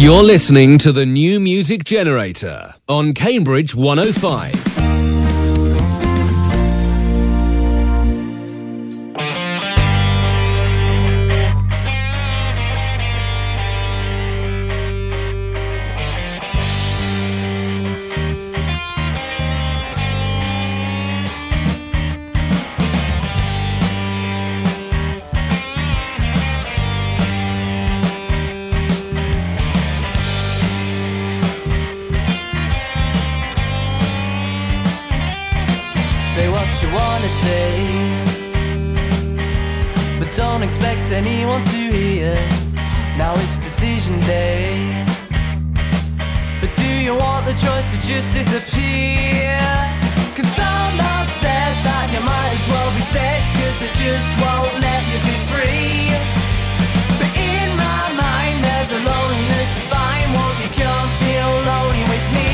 You're listening to the New Music Generator on Cambridge 105. Anyone to hear? Now it's decision day. But do you want the choice to just disappear? Cause some have said that you might as well be dead, cause they just won't let you be free. But in my mind there's a loneliness to find. Won't you come feel lonely with me?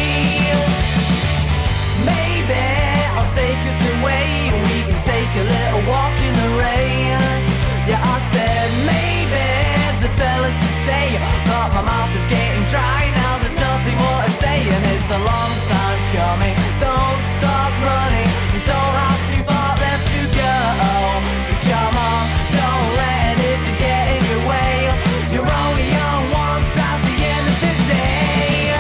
Maybe I'll take us away and we can take a little walk in the rain. Yeah, I said maybe they'll tell us to stay, but my mouth is getting dry now, there's nothing more to say. And it's a long time coming, don't stop running. You don't have too far left to go, so come on, don't let anything get in your way. You're only young once at the end of the day.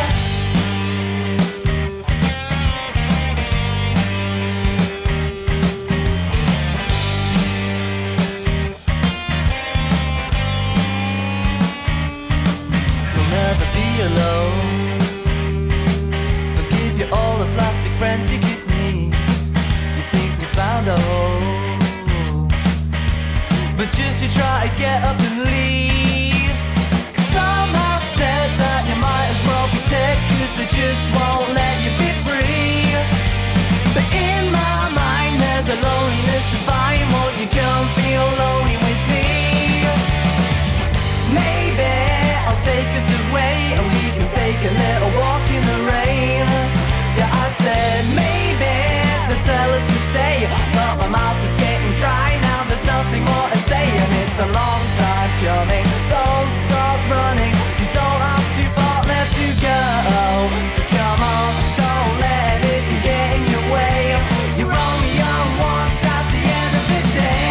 Alone. They'll give you all the plastic friends you could need. You think you found a home, but just you try to get up and leave. Cause some have said that you might as well be dead, cause they just won't let you be free. But in my mind there's a loneliness to find. Won't you come feel lonely with me? Maybe I'll take us away and we can take a little walk in the rain. Yeah, I said maybe they'll tell us to stay, but my mouth is getting dry now, there's nothing more to say. And it's a long time coming, don't stop running. You don't have too far left to go, so come on, don't let anything get in your way. You're only young once at the end of the day.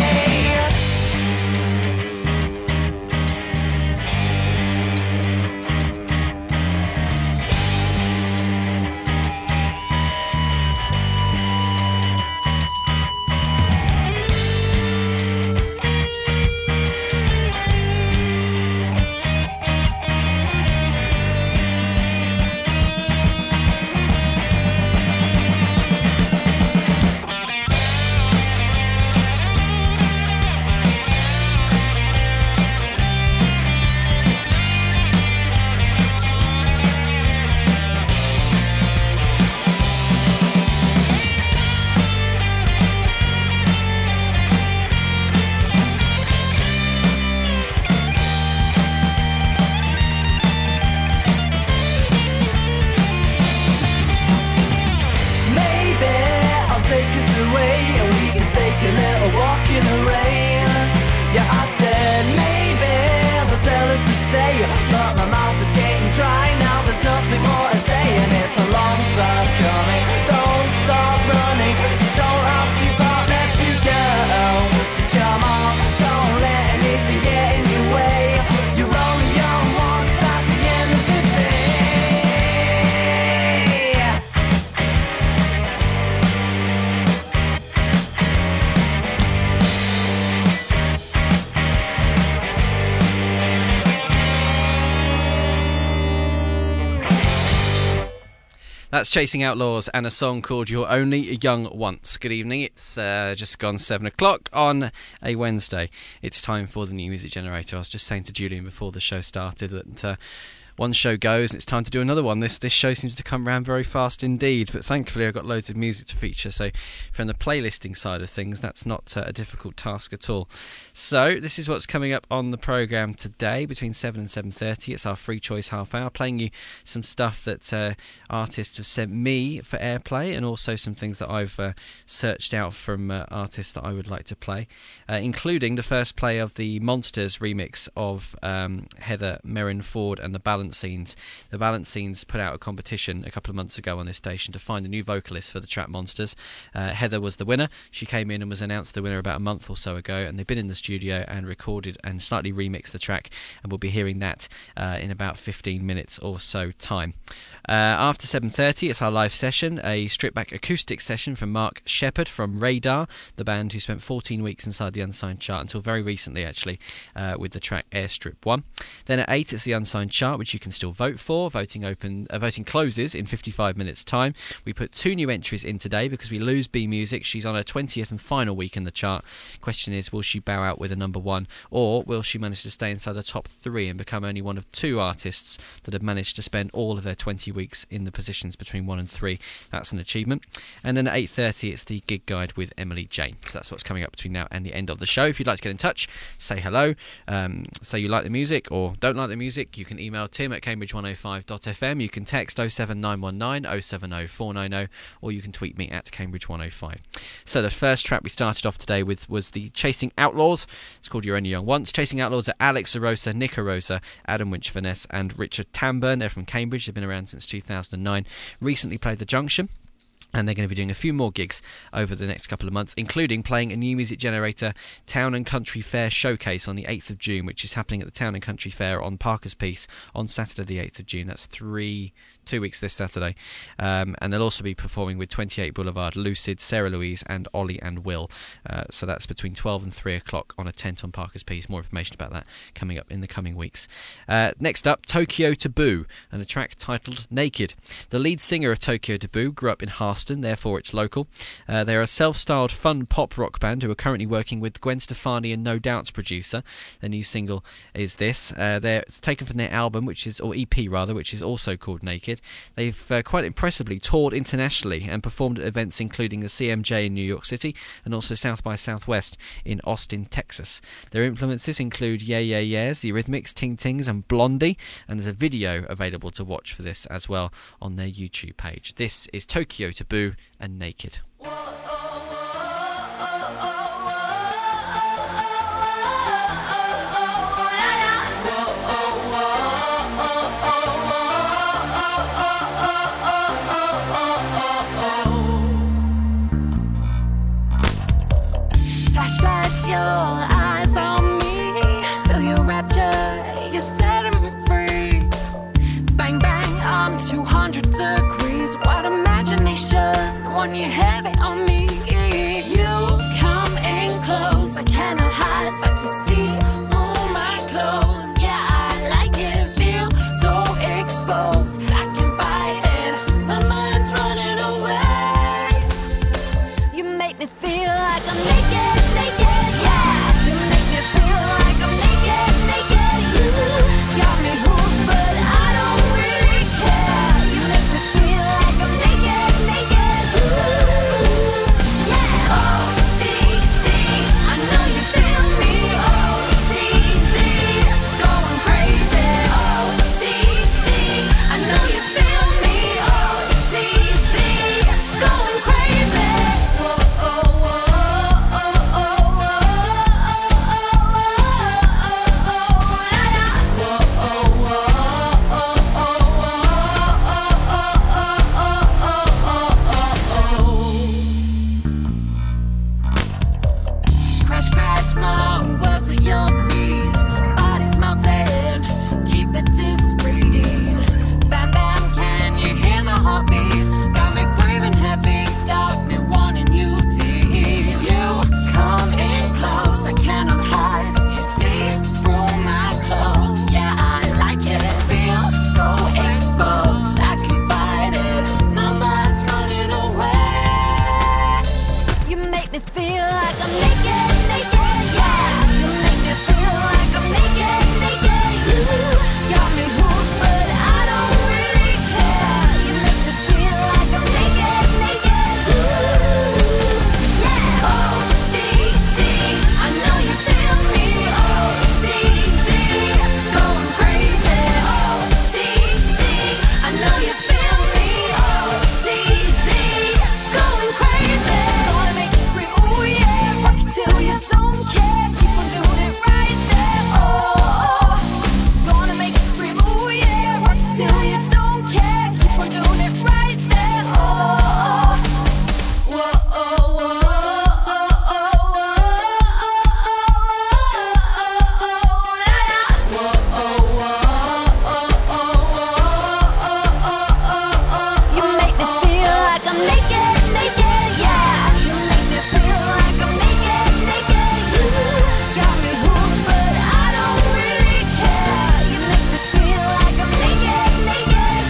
That's Chasing Outlaws and a song called You're Only Young Once. Good evening, it's just gone 7 o'clock on a Wednesday. It's time for the New Music Generator. I was just saying to Julian before the show started that one show goes and it's time to do another one. This show seems to come around very fast indeed, but thankfully I've got loads of music to feature, so from the playlisting side of things that's not a difficult task at all. So this is what's coming up on the programme today between 7 and 7:30. It's our free choice half hour, playing you some stuff that artists have sent me for airplay, and also some things that I've searched out from artists that I would like to play, including the first play of the Monsters remix of Heather Merrin Ford and the Balance Balancines. The Balancines put out a competition a couple of months ago on this station to find a new vocalist for the Trap Monsters. Heather was the winner. She came in and was announced the winner about a month or so ago, and they've been in the studio and recorded and slightly remixed the track, and we'll be hearing that in about 15 minutes or so time. After 7:30, it's our live session, a stripped-back acoustic session from Mark Shepherd from Radar, the band who spent 14 weeks inside the Unsigned chart until very recently, actually, with the track Airstrip 1. Then at 8, it's the Unsigned chart, which you can still vote for. Voting closes in 55 minutes' time. We put 2 new entries in today because we lose B Music. She's on her 20th and final week in the chart. Question is, will she bow out with a number 1, or will she manage to stay inside the top 3 and become only one of 2 artists that have managed to spend all of their 20 weeks in the positions between 1 and 3? That's an achievement. And then at 8:30, it's the gig guide with Emily Jane. So that's what's coming up between now and the end of the show. If you'd like to get in touch, say hello, say you like the music or don't like the music, you can email tim@cambridge105.fm. You can text 07919 070 490, or you can tweet me at Cambridge105. So the first track we started off today with was the Chasing Outlaws. It's called You're Only Young Once. Chasing Outlaws are Alex Arosa, Nick Arosa, Adam Winch-Vaness and Richard Tamburn. They're from Cambridge. They've been around since 2009. Recently played the Junction. And they're going to be doing a few more gigs over the next couple of months, including playing a New Music Generator Town and Country Fair showcase on the 8th of June, which is happening at the Town and Country Fair on Parker's Piece on Saturday the 8th of June. That's 2 weeks this Saturday. And they'll also be performing with 28 Boulevard, Lucid, Sarah Louise and Ollie and Will. So that's between 12 and 3 o'clock on a tent on Parker's Piece. More information about that coming up in the coming weeks. Next up, Tokyo Taboo, and a track titled Naked. The lead singer of Tokyo Taboo grew up in Harston, therefore it's local. They're a self-styled fun pop rock band who are currently working with Gwen Stefani and No Doubt's producer. Their new single is this. It's taken from their album, or EP rather, which is also called Naked. They've quite impressively toured internationally and performed at events including the CMJ in New York City and also South by Southwest in Austin, Texas. Their influences include Yeah Yeah Yeahs, The Eurythmics, Ting Tings and Blondie, and there's a video available to watch for this as well on their YouTube page. This is Tokyo Taboo and Naked. Your eyes on me, feel your rapture, you're setting me free. Bang bang, I'm 200 degrees. What imagination when you have it on me. You come in close, I cannot hide, it's like you see through my clothes. Yeah, I like it, feel so exposed, I can fight it, my mind's running away. You make me feel like I'm naked, naked. Ooh. feel you don't care. Keep on doing it right there. Oh, whoa, oh, whoa, oh, you make me feel like I'm naked, naked, yeah. You make me feel like I'm naked, naked. You got me hooked, but I don't really care. You make me feel like I'm naked, naked.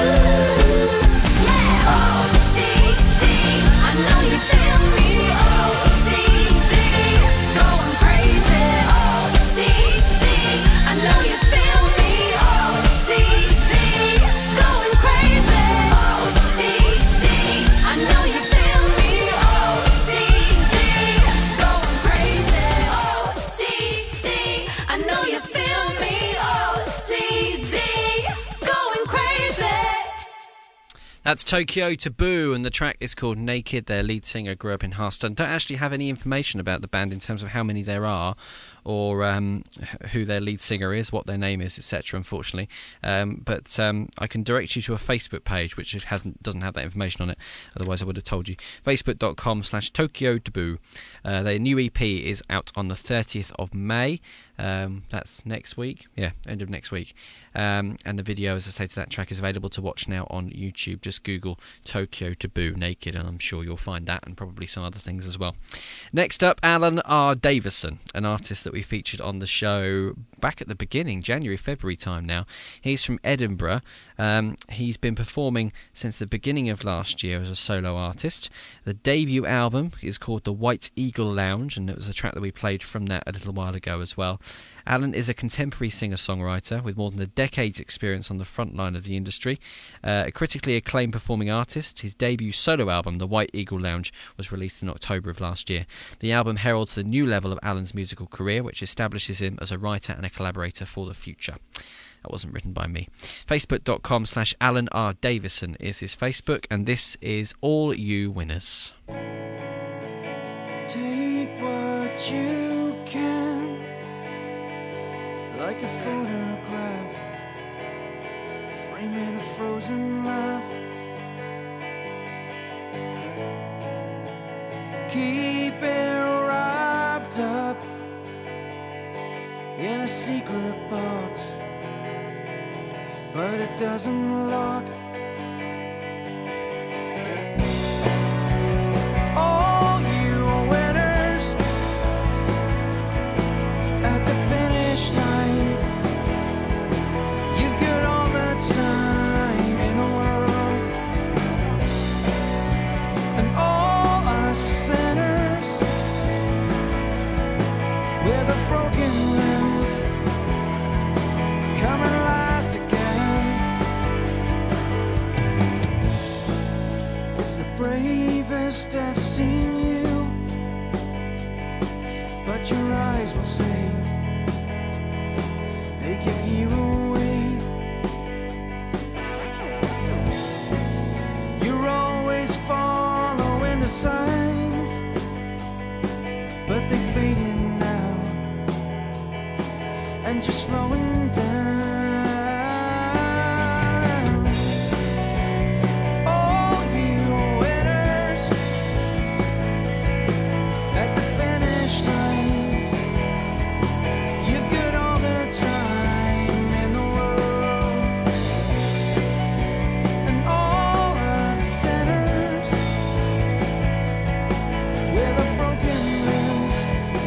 Yeah. Oh, see, I know you feel me. Oh, see, going crazy. Oh, see, I know you feel me. Oh, see, going crazy. Oh, see, I know you feel me. Oh, see, going crazy. Oh, see, I know you feel me. Oh, see, going crazy. That's Tokyo Taboo, and the track is called Naked. Their lead singer grew up in Harston. Don't actually have any information about the band in terms of how many there are, or who their lead singer is, what their name is, etc. Unfortunately, but I can direct you to a Facebook page which doesn't have that information on it. Otherwise, I would have told you. Facebook.com/Tokyo Taboo. Their new EP is out on the 30th of May. That's next week. Yeah, end of next week. And the video, as I say, to that track is available to watch now on YouTube. Just Google Tokyo Taboo Naked, and I'm sure you'll find that and probably some other things as well. Next up, Alan R. Davison, an artist that we featured on the show back at the beginning, January, February time now. He's from Edinburgh. He's been performing since the beginning of last year as a solo artist. The debut album is called The White Eagle Lounge, and it was a track that we played from that a little while ago as well. Alan is a contemporary singer-songwriter with more than a decade's experience on the front line of the industry. A critically acclaimed performing artist, his debut solo album, The White Eagle Lounge, was released in October of last year. The album heralds the new level of Alan's musical career, which establishes him as a writer and a collaborator for the future. That wasn't written by me. Facebook.com/Alan R. Davison is his Facebook, and this is All You Winners. Take what you can, like a photograph, framing a frozen laugh. Keep it wrapped up in a secret box, but it doesn't lock. All you winners at the finish line, you've got all the time in the world, and all us sinners with a broken limbs come and last again. It's the bravest I've seen you, but your eyes will say they give you away. You're always following the signs, but they fade in now, and you're slowing down. All you winners at the finish line, you've got all the time in the world, and all the sinners with a broken limbs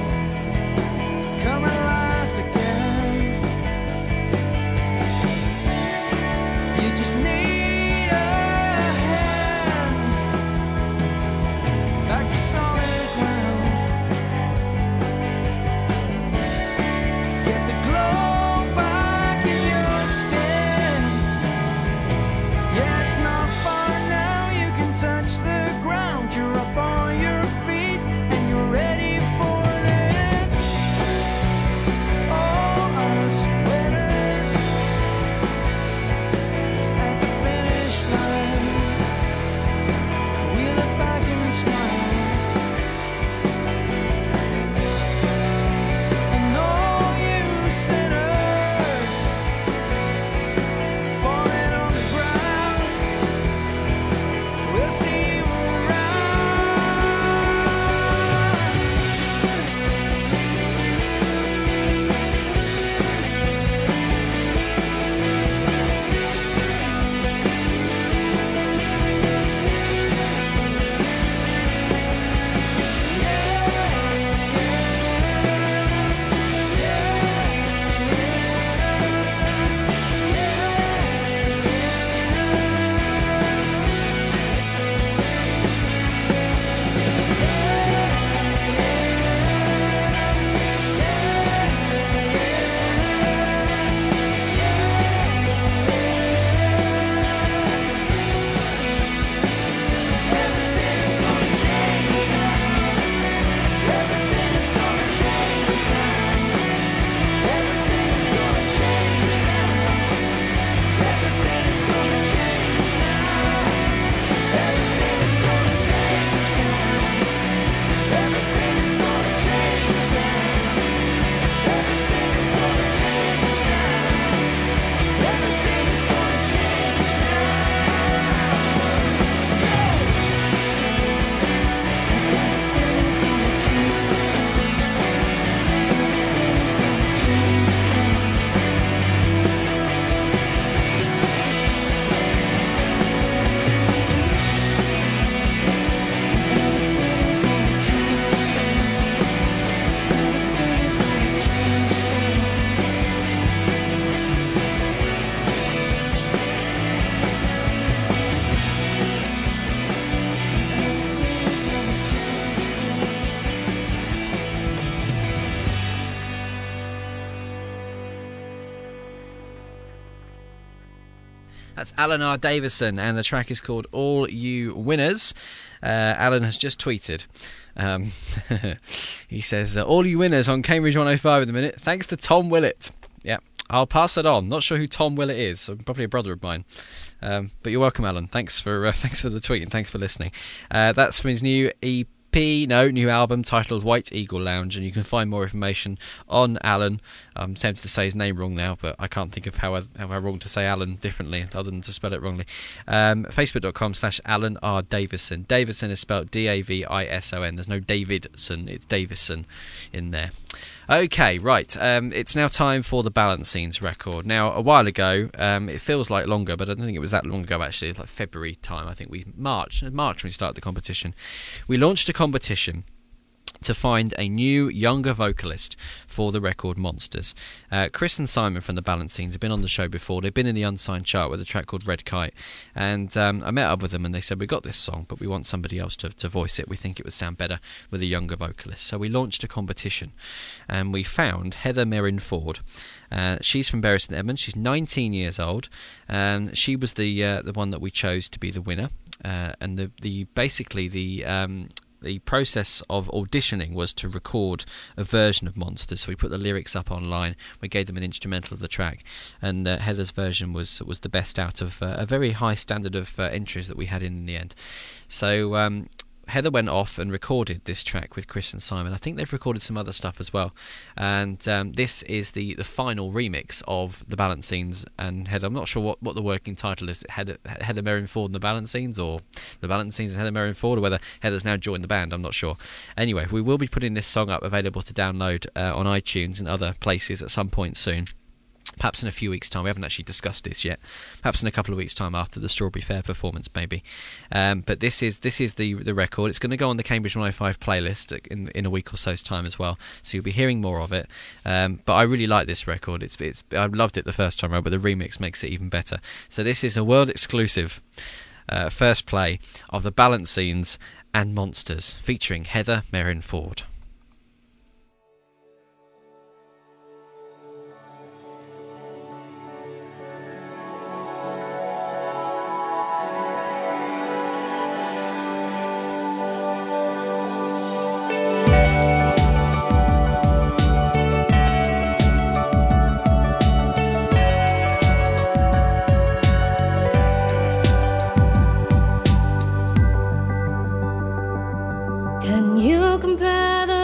come and last again. You just need a hand back to solid ground. Get the glow back in your skin. Yeah, it's not far now. You can touch the ground. You're up on your feet and you're ready for this. All us winners at the That's Alan R. Davison, and the track is called All You Winners. Alan has just tweeted. He says, all you winners on Cambridge 105 at the minute, thanks to Tom Willett. Yeah, I'll pass that on. Not sure who Tom Willett is, so probably a brother of mine. But you're welcome, Alan. Thanks for the tweet and thanks for listening. That's from his new new album titled White Eagle Lounge, and you can find more information on Alan. I'm tempted to say his name wrong now, but I can't think of how wrong to say Alan differently other than to spell it wrongly. Facebook.com/Alan R. Davison. Davison is spelled Davison. There's no Davidson, it's Davison in there. Okay, right. It's now time for the Balancines record. Now, a while ago, it feels like longer, but I don't think it was that long ago actually. It's like February time. I think March when we started the competition. We launched a competition to find a new, younger vocalist for the record Monsters. Chris and Simon from the Balancines have been on the show before. They've been in the Unsigned chart with a track called Red Kite, and I met up with them and they said, we got this song, but we want somebody else to voice it. We think it would sound better with a younger vocalist. So we launched a competition, and we found Heather Merrin Ford. She's from Bury St Edmunds. She's 19 years old, and she was the one that we chose to be the winner. And the process of auditioning was to record a version of Monsters. So we put the lyrics up online. We gave them an instrumental of the track, and Heather's version was the best out of a very high standard of entries that we had in the end. So Heather went off and recorded this track with Chris and Simon. I think they've recorded some other stuff as well. And this is the final remix of the Balancines and Heather. I'm not sure what the working title is. Heather Merrin Ford and the Balancines, or the Balancines and Heather Merrin Ford, or whether Heather's now joined the band. I'm not sure. Anyway, we will be putting this song up available to download on iTunes and other places at some point soon. Perhaps in a few weeks' time. We haven't actually discussed this yet. Perhaps in a couple of weeks' time after the Strawberry Fair performance, maybe. But this is the record. It's going to go on the Cambridge 105 playlist in a week or so's time as well. So you'll be hearing more of it. But I really like this record. I loved it the first time around, but the remix makes it even better. So this is a world exclusive first play of the Balancines and Monsters, featuring Heather Merrin Ford. Can you compare the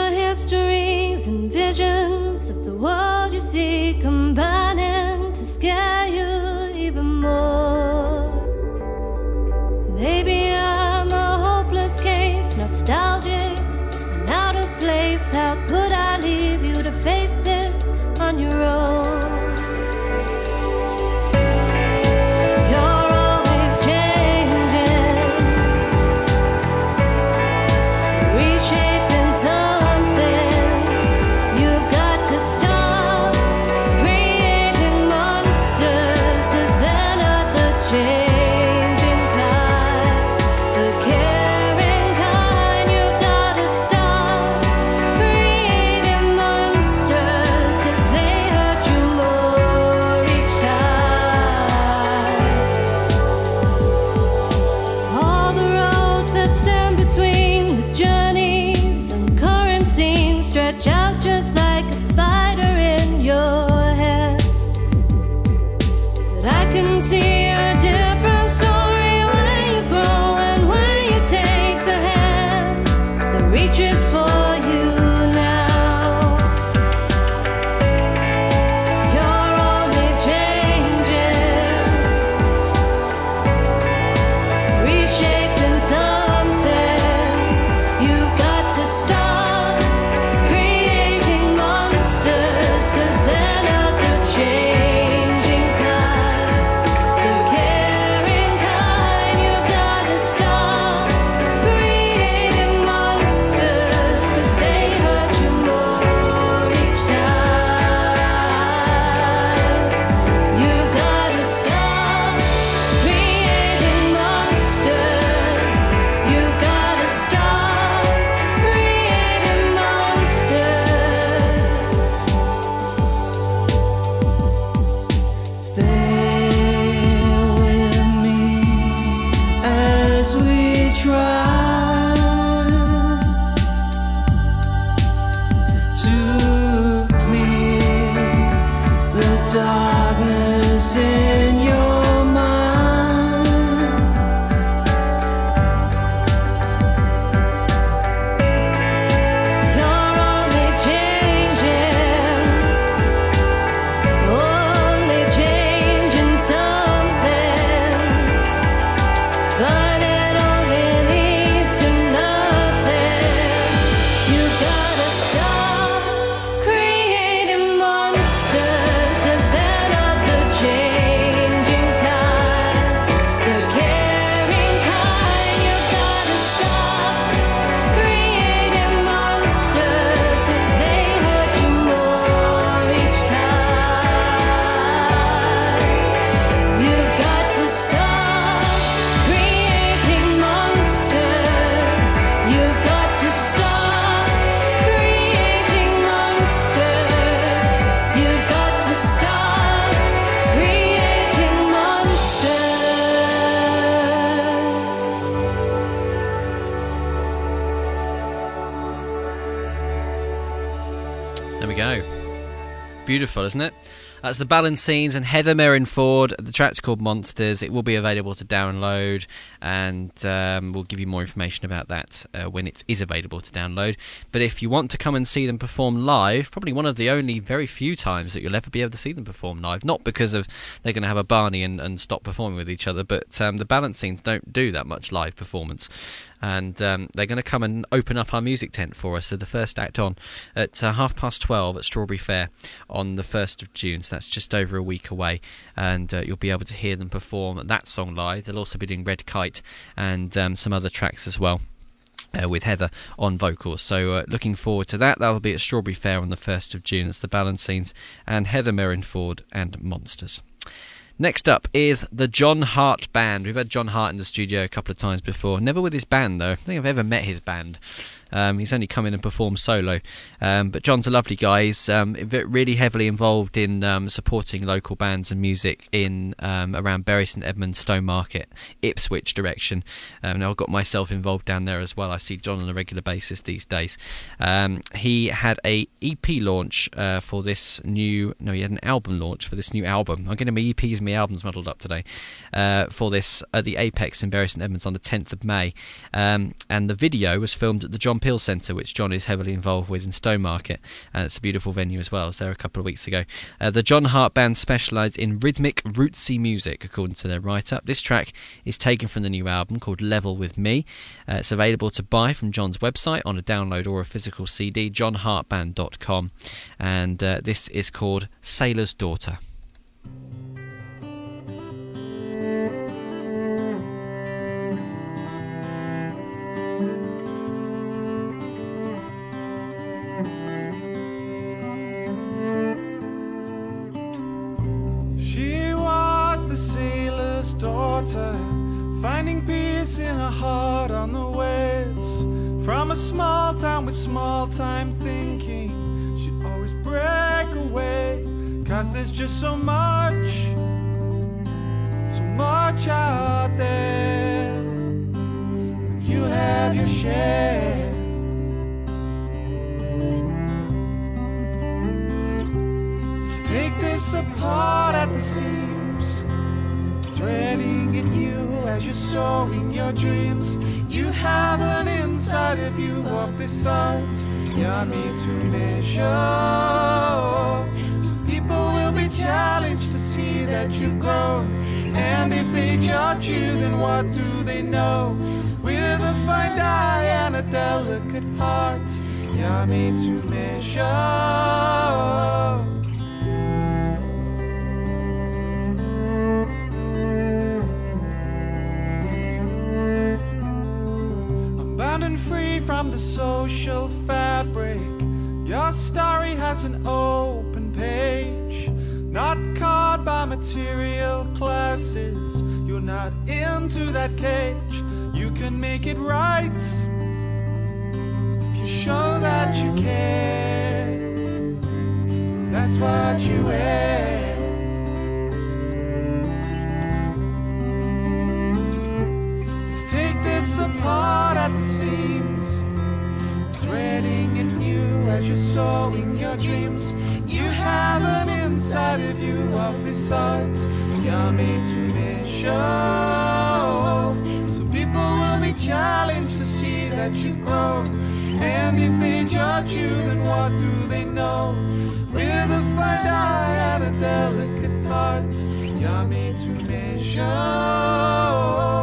as we try to clear the darkness in your mind. You're only changing something, but it only leads to nothing. You gotta stop creating monsters, 'cause they're not the changing kind, the caring kind. You gotta stop creating monsters, 'cause they hurt you more each time. You've got to stop creating monsters. You've got to stop creating monsters. You've got to stop creating monsters. There we go. Beautiful, isn't it? That's the Balancines and Heather Merrin-Ford. The track's called Monsters. It will be available to download, and we'll give you more information about that when it is available to download. But if you want to come and see them perform live, probably one of the only very few times that you'll ever be able to see them perform live, not because of they're going to have a Barney and stop performing with each other, but the Balancines don't do that much live performance. And they're going to come and open up our music tent for us. So the first act on at 12:30 at Strawberry Fair on the 1st of June. So that's just over a week away. And you'll be able to hear them perform that song live. They'll also be doing Red Kite and some other tracks as well. With Heather on vocals. So looking forward to that. That'll be at Strawberry Fair on the 1st of June. It's the Balancines and Heather Merrin-Ford and Monsters. Next up is the John Hart Band. We've had John Hart in the studio a couple of times before. Never with his band, though. I don't think I've ever met his band. He's only come in and performed solo. But John's a lovely guy. He's really heavily involved in supporting local bands and music in around Bury St Edmunds, Stowmarket, Ipswich direction. Now I've got myself involved down there as well. I see John on a regular basis these days. He had a EP launch for this new... No, he had an album launch for this new album. I'm getting my EPs and my albums muddled up today. For this at the Apex in Bury St Edmunds on the 10th of May. And the video was filmed at the John Peel Centre, which John is heavily involved with in Stowmarket, and it's a beautiful venue as well. I was there a couple of weeks ago. The John Hart Band specialise in rhythmic, rootsy music, according to their write-up. This track is taken from the new album called Level With Me. It's available to buy from John's website on a download or a physical CD, johnhartband.com, and this is called Sailor's Daughter. Daughter, finding peace in her heart on the waves. From a small town with small time thinking, she'd always break away. 'Cause there's just so much out there. You'll have your share. Let's take this apart at the seams, threading in you as you're sowing your dreams. You have an inside of you of this art, yummy to measure. Some people will be challenged to see that you've grown, and if they judge you, then what do they know? With a fine eye and a delicate heart, yummy to measure. And free from the social fabric, your story has an open page, not caught by material classes. You're not into that cage. You can make it right if you show that you care. That's what you wear. Let's take this as you're sowing your dreams. You have an inside of you of this art. You're made to measure. So people will be challenged to see that you've grown. And if they judge you, then what do they know? With a fine eye and a delicate heart, you're made to measure.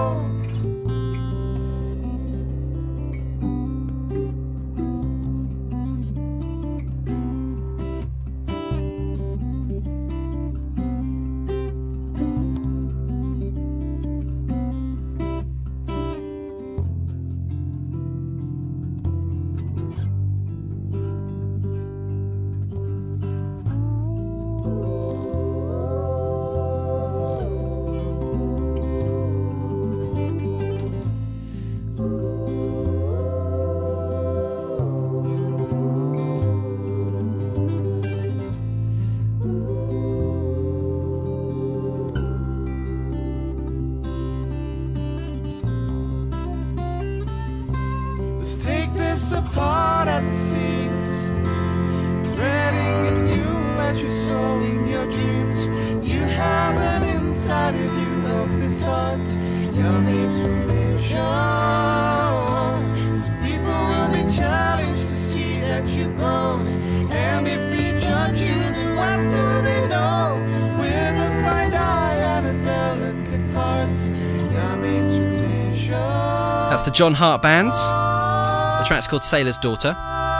Apart at the seams, threading it new as you're sowing your dreams. You have an inside of you of this art. You're made to measure. So people will be challenged to see that you've grown. And if they judge you, then what do they know? With a fine eye and a delicate heart, you're made to measure. That's the John Hart Band. The track's called Sailor's Daughter,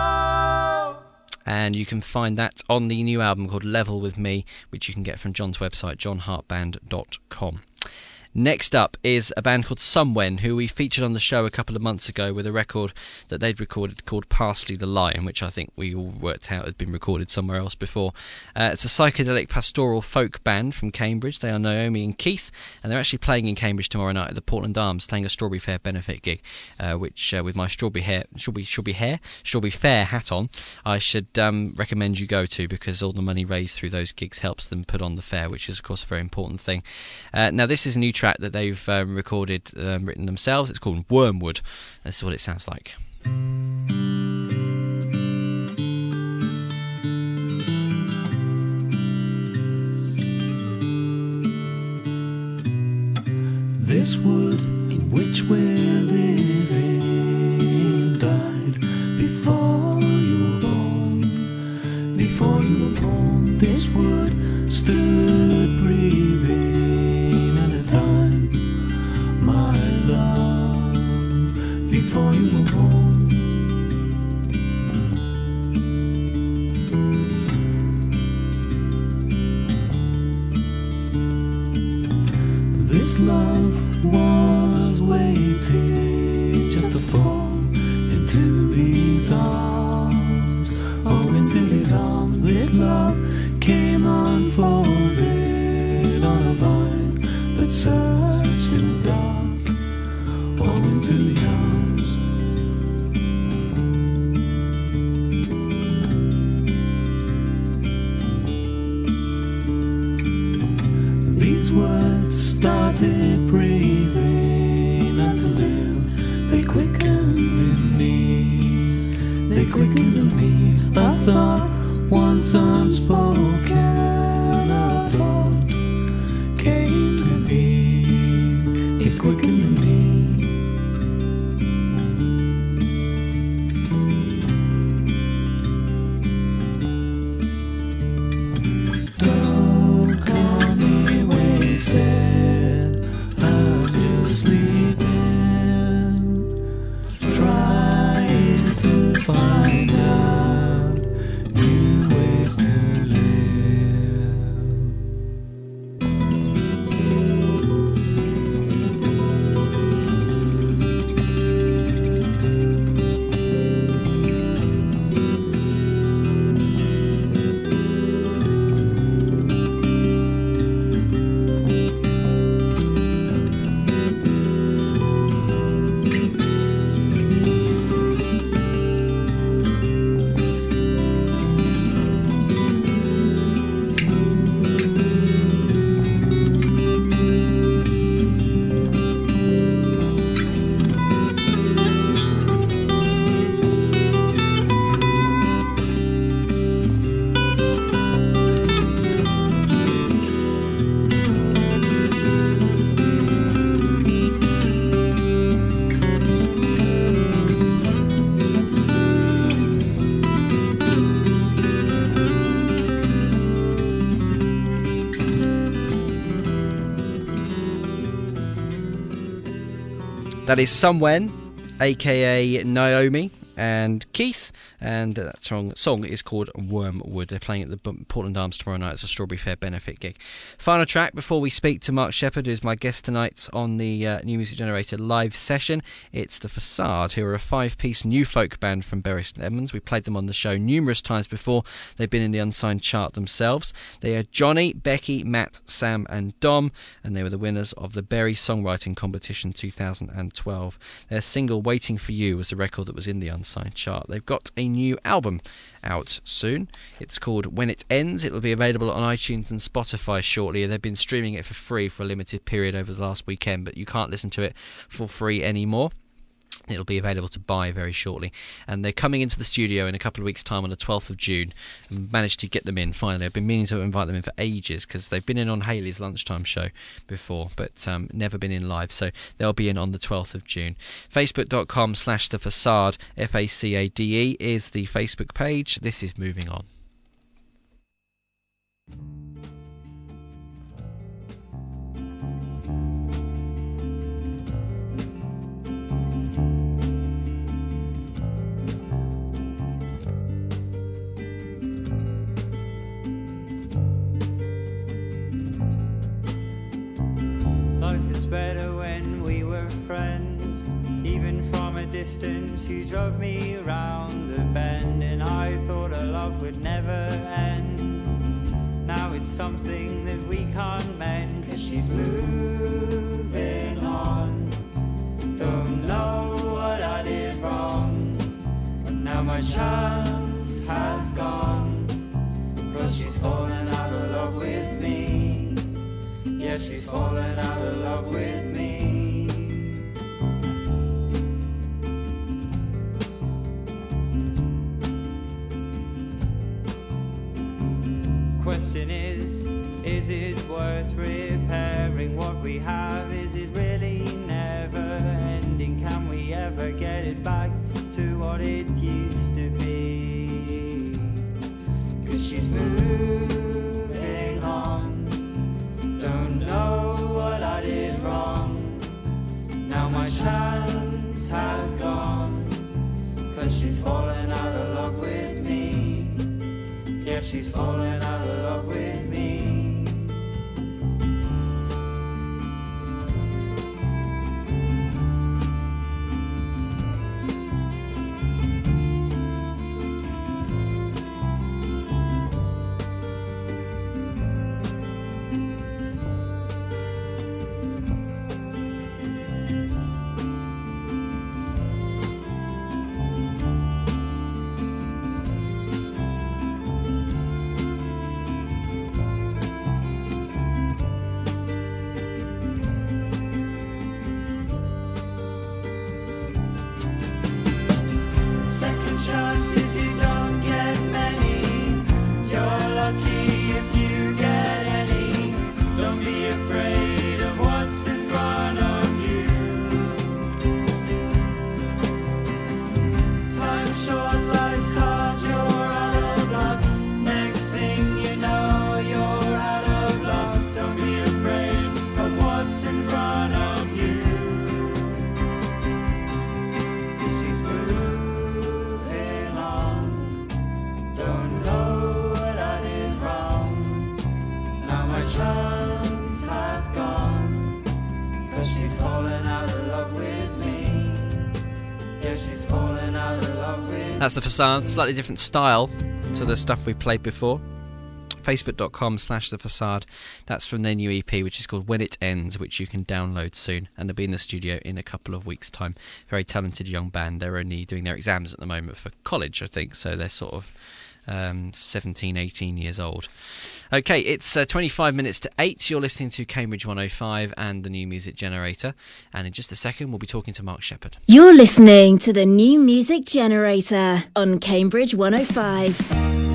and you can find that on the new album called Level With Me, which you can get from John's website, johnhartband.com. Next up is a band called Sumwen, who we featured on the show a couple of months ago with a record that they'd recorded called Parsley the Lion, which I think we all worked out had been recorded somewhere else before. It's a psychedelic pastoral folk band from Cambridge. They are Naomi and Keith, and they're actually playing in Cambridge tomorrow night at the Portland Arms, playing a Strawberry Fair benefit gig, which with my Strawberry Fair hat on, I should recommend you go to, because all the money raised through those gigs helps them put on the fair, which is of course a very important thing. Now this is a new track that they've recorded, written themselves. It's called Wormwood. This is what it sounds like. This wood in which we're living died before you were born. Before you were born, this wood stood breathing at a time, my love, before you were born. This love was waiting just to fall into these arms, oh, into these arms. This love came unfolded on a vine that searched in the dark, oh, into these arms. These words started breathing until then they quickened in me. They quickened in me. A thought once unspoken, a thought came to me. It quickened in me. Don't call me wasted, I'm just sleeping, trying to find out new ways to That is Someone, aka Naomi and Keith, and that song is called Wormwood. They're playing at the Portland Arms tomorrow night. It's a Strawberry Fair benefit gig. Final track before we speak to Mark Shepherd, who's my guest tonight on the New Music Generator live session. It's The Facade, who are a 5-piece new folk band from Bury St Edmunds. We played them on the show numerous times before. They've been in the Unsigned chart themselves. They are Johnny, Becky, Matt, Sam and Dom, and they were the winners of the Bury Songwriting Competition 2012. Their single Waiting for You was the record that was in the Unsigned chart. They've got a new album out soon. It's called When It Ends. It will be available on iTunes and Spotify shortly. They've been streaming it for free for a limited period over the last weekend, but you can't listen to it for free anymore. It'll be available to buy very shortly. And they're coming into the studio in a couple of weeks' time on the 12th of June. And managed to get them in finally. I've been meaning to invite them in for ages because they've been in on Hayley's lunchtime show before, but never been in live. So they'll be in on the 12th of June. Facebook.com/The Facade, FACADE is the Facebook page. This is Moving On. Life is better when we were friends. Even from a distance you drove me around the bend, and I thought our love would never end. Now it's something that we can't mend, 'cause she's moving on. Don't know what I did wrong, but now my chance has gone. 'Cause she's fallen out of love with me. Yeah, she's fallen out of love with me. Question is it worth repairing what we have? Is it really never ending? Can we ever get it back to what it used to be? 'Cause she's moving on. Don't know what I did wrong. Now my chance has gone. 'Cause she's fallen out of love with me. Yeah, she's fallen out of love with me. That's The Facade, slightly different style to the stuff we've played before. Facebook.com/The Facade. That's from their new EP, which is called When It Ends, which you can download soon. And they'll be in the studio in a couple of weeks' time. Very talented young band. They're only doing their exams at the moment for college, I think. So they're sort of 17, 18 years old. Okay, it's 25 minutes to 8. You're listening to Cambridge 105 and the New Music Generator. And in just a second, we'll be talking to Mark Shepherd. You're listening to the New Music Generator on Cambridge 105.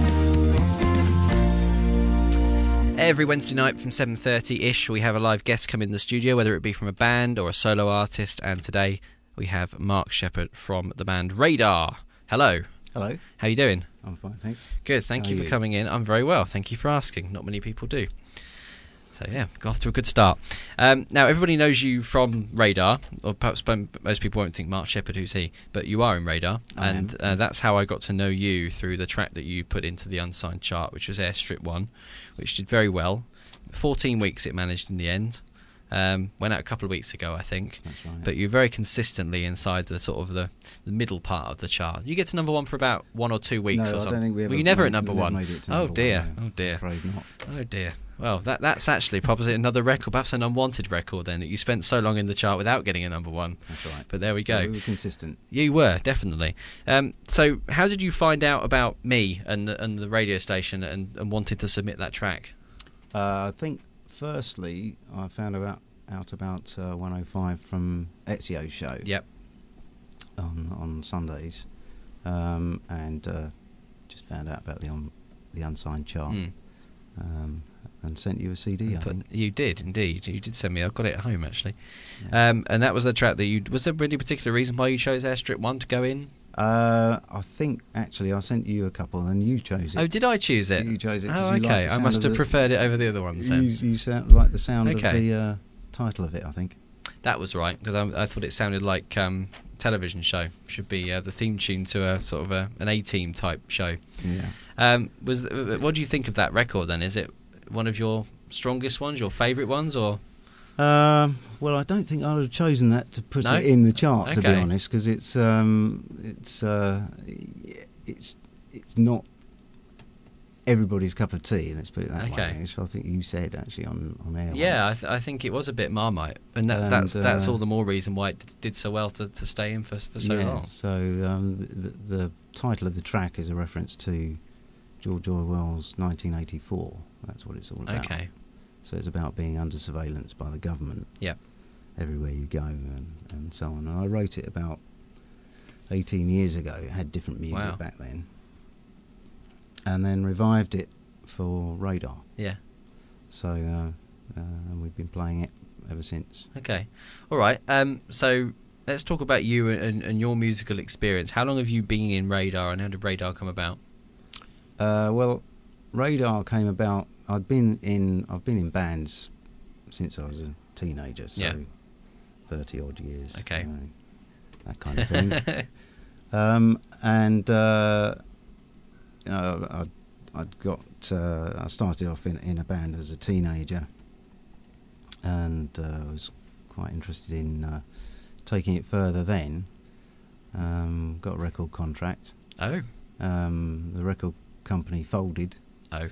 Every Wednesday night from 7:30ish, we have a live guest come in the studio, whether it be from a band or a solo artist. And today we have Mark Shepherd from the band Radar. Hello. Hello. How you doing? I'm fine, thanks. Good, thank you for coming in. I'm very well, thank you for asking. Not many people do. So yeah, got off to a good start. Now everybody knows you from Radar, or perhaps most people won't think Mark Sheppard, who's he, but you are in Radar, and that's how I got to know you, through the track that you put into the Unsigned chart, which was Airstrip 1, which did very well. 14 weeks it managed in the end. Went out a couple of weeks ago, I think. That's right. But you're very consistently inside the sort of the middle part of the chart. You get to number one for about 1 or 2 weeks or something. I don't think we ever. Were you never at number we never one? Made it to Oh number dear! One, Oh dear! I'm afraid not. Oh dear! Well, that's actually probably another record, perhaps an unwanted record. Then, that you spent so long in the chart without getting a number one. That's right. But there we go. Yeah, we were consistent. You were, definitely. So, how did you find out about me and the radio station and wanted to submit that track? I think firstly I found out about 105 from Ezio's show. Yep. On Sundays, and just found out about the Unsigned chart, and sent you a CD. I think you did indeed. You did send me. I've got it at home actually. Yeah. And that was the track that you. Was there any particular reason why you chose Airstrip 1 to go in? I think actually I sent you a couple and you chose it. Oh, did I choose it? You chose it. Oh, okay. I must have preferred it over the other ones then. You like the sound of the title of it, I think. That was right, because I thought it sounded like television show. Should be the theme tune to a sort of an A-Team type show. Yeah. What do you think of that record then? Is it one of your strongest ones, your favourite ones, or? Well, I don't think I would have chosen that to put it in the chart, to be honest, because it's not everybody's cup of tea. Let's put it that way. So I think you said actually on air. Yeah, I think it was a bit Marmite, and that's all the more reason why it did so well to stay in for so long. So the title of the track is a reference to George Orwell's 1984. That's what it's all about. Okay. So it's about being under surveillance by the government. Yeah. Everywhere you go and so on. And I wrote it about 18 years ago. It had different music back then. And then revived it for Radar. Yeah. So we've been playing it ever since. Okay. All right. So let's talk about you and your musical experience. How long have you been in Radar, and how did Radar come about? Well, Radar came about. I've been in bands since I was a teenager, so 30 odd years. Okay. That kind of thing. I started off in a band as a teenager, and was quite interested in taking it further then. Got a record contract. Oh. The record company folded. Oh.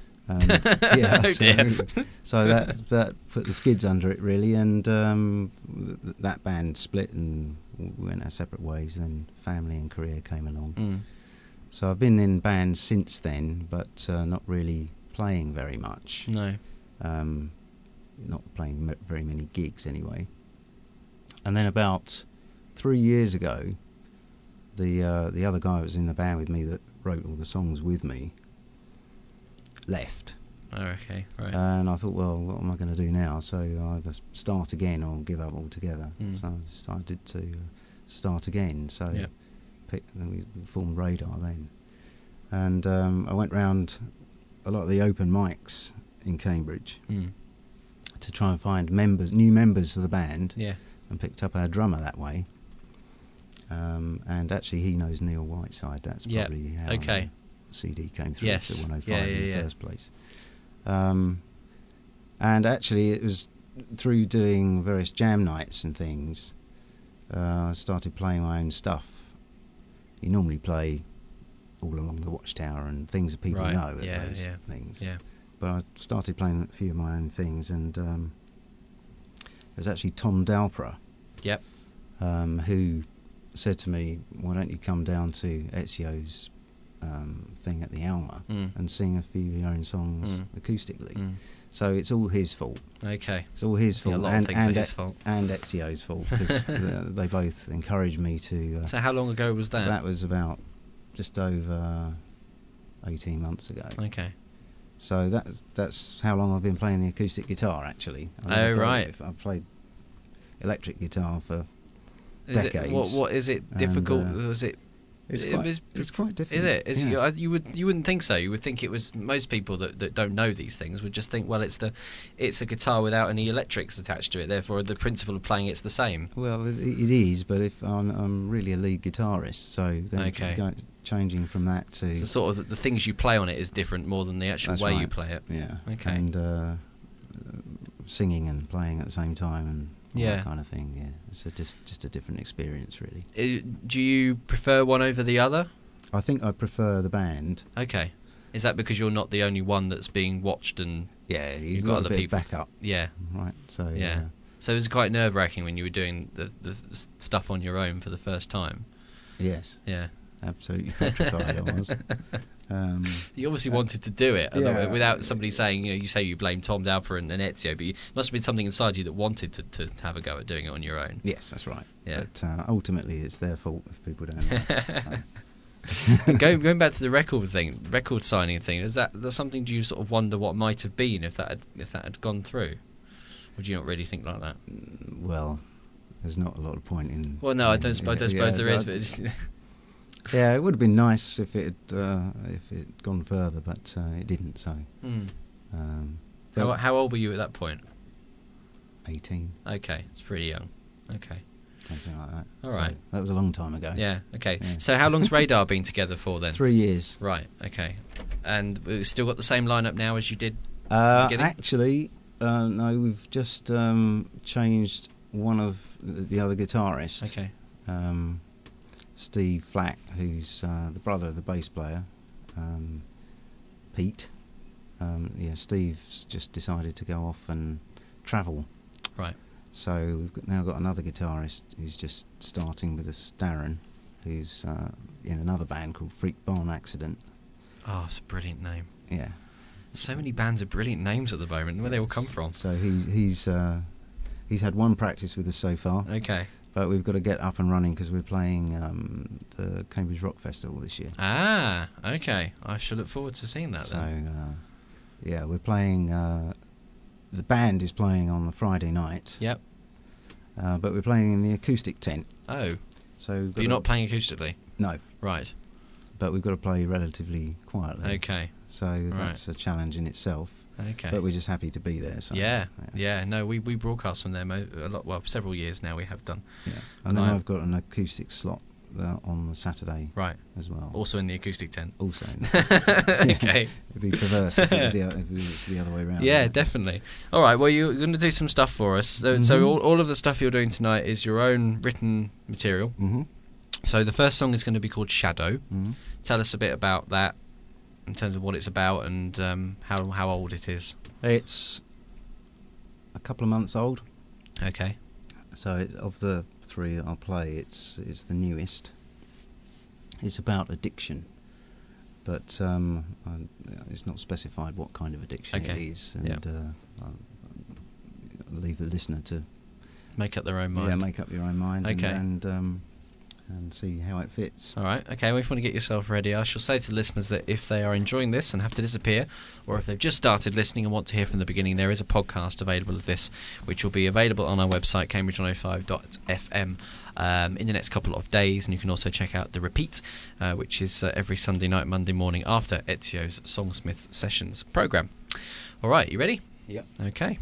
So that put the skids under it really, and that band split and went our separate ways. Then family and career came along. So I've been in bands since then, but not really playing very much. No. Not playing very many gigs anyway. And then about 3 years ago, the other guy who was in the band with me that wrote all the songs with me left. Oh, okay, right. And I thought, well, what am I going to do now? So I either start again or give up altogether. So I decided to start again. So we formed Radar then. And I went round a lot of the open mics in Cambridge to try and find new members for the band, and picked up our drummer that way. And actually he knows Neil Whiteside. That's probably how the CD came through to 105 in the first place. And actually it was through doing various jam nights and things, I started playing my own stuff. You normally play all along the Watchtower and things that people know at those things. Yeah. But I started playing a few of my own things, and it was actually Tom Dalpra who said to me, why don't you come down to Ezio's thing at the Alma and sing a few of your own songs acoustically. So it's all his fault. Okay. It's all his fault. A lot of things are his fault. And Ezio's fault, because they both encouraged me to... so how long ago was that? That was about just over 18 months ago. Okay. So that's how long I've been playing the acoustic guitar, actually. I've played electric guitar for decades. What is it difficult? Was it It's quite different. Is it? Yeah. You wouldn't think so. You would think it was most people that don't know these things would just think, well, it's a guitar without any electrics attached to it. Therefore, the principle of playing it's the same. Well, it is, but if I'm really a lead guitarist, so then changing from that to so sort of the things you play on it is different more than the actual way you play it. Yeah. Okay. And singing and playing at the same time and all that kind of thing. Yeah, it's just a different experience, really. Do you prefer one over the other? I think I prefer the band. Okay. Is that because you're not the only one that's being watched and you've got other other people back up? Yeah. Right. So So it was quite nerve-wracking when you were doing the stuff on your own for the first time. Yes. Yeah. Absolutely petrified I was. You obviously wanted to do it without somebody saying, you say you blame Tom Dowper and Ezio, but you must have been something inside you that wanted to have a go at doing it on your own. Yes, that's right. Yeah. But ultimately, it's their fault if people don't like it. Going back to the record signing thing, is that something? Do you sort of wonder what might have been if that had gone through? Or do you not really think like that? Well, there's not a lot of point in. Well, no, I don't suppose there is. But yeah, it would have been nice if it had gone further, but it didn't. So, how old were you at that point? 18. Okay, it's pretty young. Okay, something like that. All right, that was a long time ago. Yeah. Okay. Yeah. So, how long's Radar been together for then? 3 years. Right. Okay. And we've still got the same lineup now as you did. At the beginning? Actually, no. We've just changed one of the other guitarists. Okay. Steve Flack, who's the brother of the bass player, Pete. Steve's just decided to go off and travel. Right. So we've now got another guitarist who's just starting with us, Darren, who's in another band called Freak Barn Accident. Oh, it's a brilliant name. Yeah. So many bands have brilliant names at the moment. Where they all come from? So he's had one practice with us so far. Okay. But we've got to get up and running because we're playing the Cambridge Rock Festival this year. Ah, okay. I shall look forward to seeing that then. So, we're playing... the band is playing on the Friday night. Yep. But we're playing in the acoustic tent. Oh. So but you're not playing acoustically? No. Right. But we've got to play relatively quietly. Okay. So that's a challenge in itself. Okay. But we're just happy to be there. So, yeah. No, we broadcast from them a lot. Well, several years now we have done. Yeah. And then I've got an acoustic slot on the Saturday. Right. As well. Also in the acoustic tent. Also in the acoustic tent. Okay. It'd be perverse if it was the other way around. Yeah, definitely. All right. Well, you're going to do some stuff for us. So all of the stuff you're doing tonight is your own written material. Mm-hmm. So the first song is going to be called Shadow. Mm-hmm. Tell us a bit about that, in terms of what it's about and how old it is. It's a couple of months old. Okay. So of the three that I'll play, it's the newest. It's about addiction, but it's not specified what kind of addiction it is, and I'll leave the listener to make up their own mind. Yeah, make up your own mind. Okay. And see how it fits. All right, okay, well, if you want to get yourself ready, I shall say to the listeners that if they are enjoying this and have to disappear, or if they've just started listening and want to hear from the beginning, there is a podcast available of this, which will be available on our website, cambridge105.fm, in the next couple of days, and you can also check out the repeat, which is every Sunday night, Monday morning, after Ezio's Songsmith Sessions programme. All right, you ready? Yep. Okay.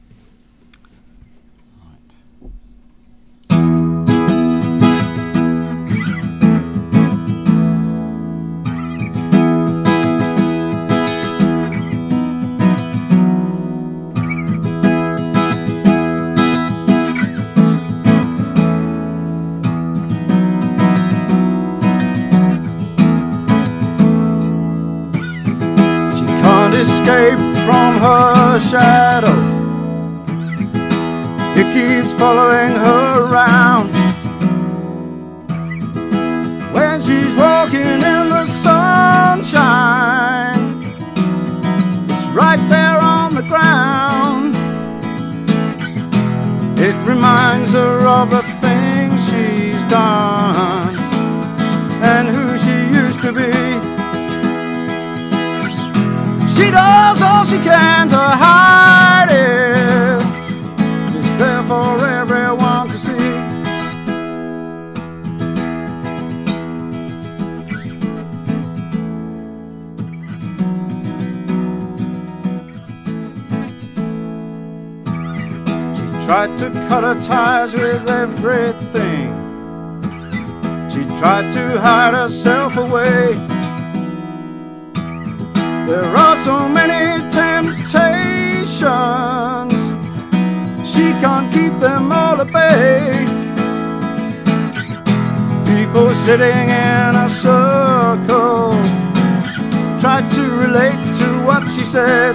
Escape from her shadow. It keeps following her around. When she's walking in the sunshine, it's right there on the ground. It reminds her of the things she's done and who she used to be. She does all she can to hide it. It's there for everyone to see. tried to cut her ties with everything. She tried to hide herself away. There are so many temptations, she can't keep them all at bay. People sitting in a circle tried to relate to what she said.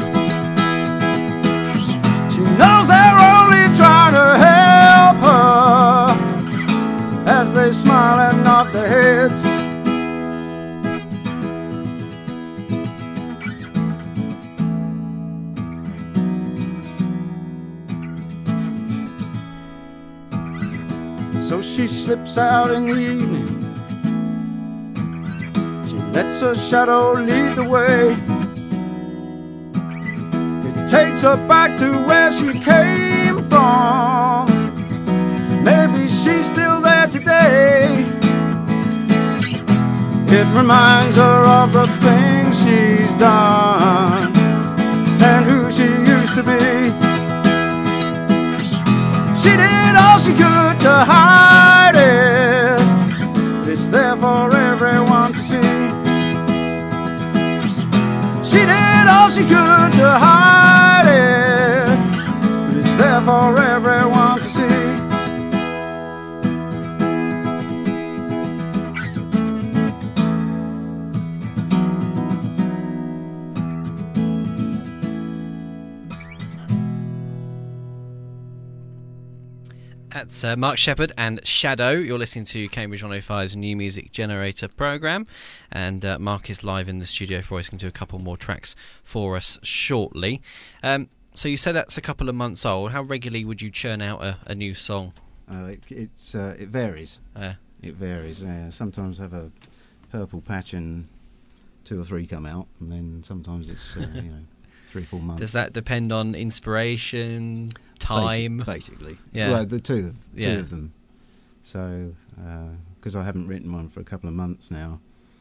She knows they're only trying to help her as they smile and nod their heads. So she slips out in the evening. She lets her shadow lead the way. It takes her back to where she came from. Maybe she's still there today. It reminds her of the things she's done and who she used to be. She did all she could to hide it, but it's there for everyone to see. She did all she could to hide it, but it's there for everyone to see. That's Mark Sheppard and Shadow. You're listening to Cambridge 105's New Music Generator programme, and Mark is live in the studio for us. He's going to do a couple more tracks for us shortly. So you said that's a couple of months old. How regularly would you churn out a new song? It varies. It varies. Sometimes I have a purple patch and 2 or 3 come out, and then sometimes it's 3 or 4 months. Does that depend on inspiration, time? Basically, yeah. Well, the two of them. So, because I haven't written one for a couple of months now,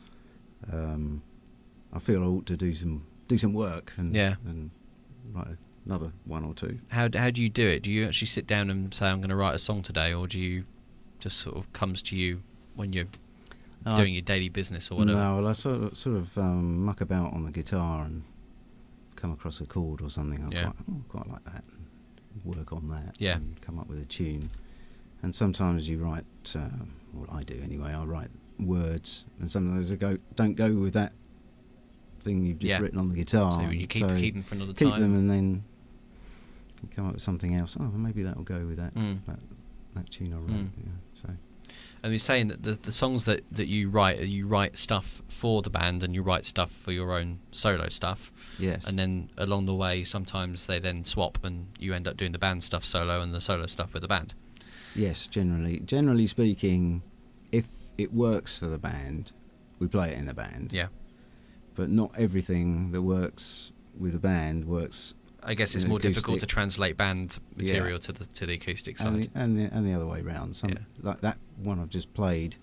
I feel I ought to do some work and write another 1 or 2. How do you do it? Do you actually sit down and say, I'm going to write a song today, or do you just sort of comes to you when you're doing your daily business or whatever? No, well, I sort of muck about on the guitar and come across a chord or something. I quite like that. Work on that. Yeah. And come up with a tune. And sometimes you write. Well, I do anyway. I write words, and sometimes I don't go with that thing you've just written on the guitar. So you keep them for another time. Keep them, and then you come up with something else. Oh, maybe that will go with that tune I wrote. So. And you're saying that the songs that you write stuff for the band and you write stuff for your own solo stuff. Yes. And then along the way, sometimes they then swap and you end up doing the band stuff solo and the solo stuff with the band. Yes, generally speaking, if it works for the band, we play it in the band. Yeah. But not everything that works with the band works. I guess it's more difficult to translate band material to the acoustic side, and the other way round. Like that one I've just played,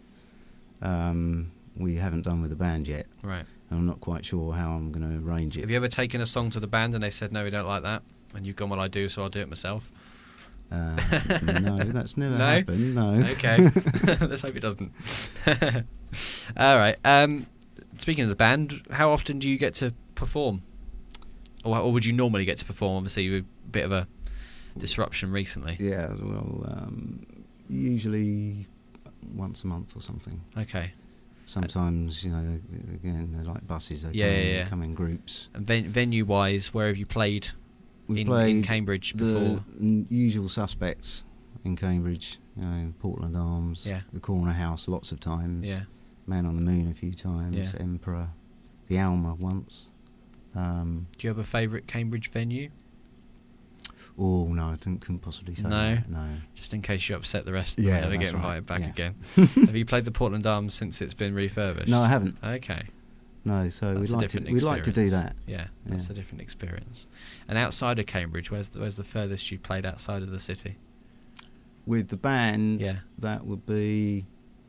we haven't done with the band yet. Right. And I'm not quite sure how I'm going to arrange it. Have you ever taken a song to the band and they said, no, we don't like that, and you've gone, well, I do, so I'll do it myself? No, that's never happened. No. Okay. Let's hope it doesn't. All right. Speaking of the band, how often do you get to perform? Or would you normally get to perform? Obviously, with a bit of a disruption recently. Yeah, well, usually once a month or something. Okay. Sometimes, again, they're like buses. They come in groups. And venue-wise, where have you played in Cambridge before? The usual suspects in Cambridge. Portland Arms, the Corner House lots of times. Yeah. Man on the Moon a few times. Emperor, the Alma once. Do you have a favourite Cambridge venue? Oh no, I couldn't possibly say that. No. Just in case you upset the rest of them and never get invited back again. Have you played the Portland Arms since it's been refurbished? No, I haven't. Okay. No, so we'd like to do that. Yeah, that's a different experience. And outside of Cambridge, where's the furthest you've played outside of the city? With the band, that would be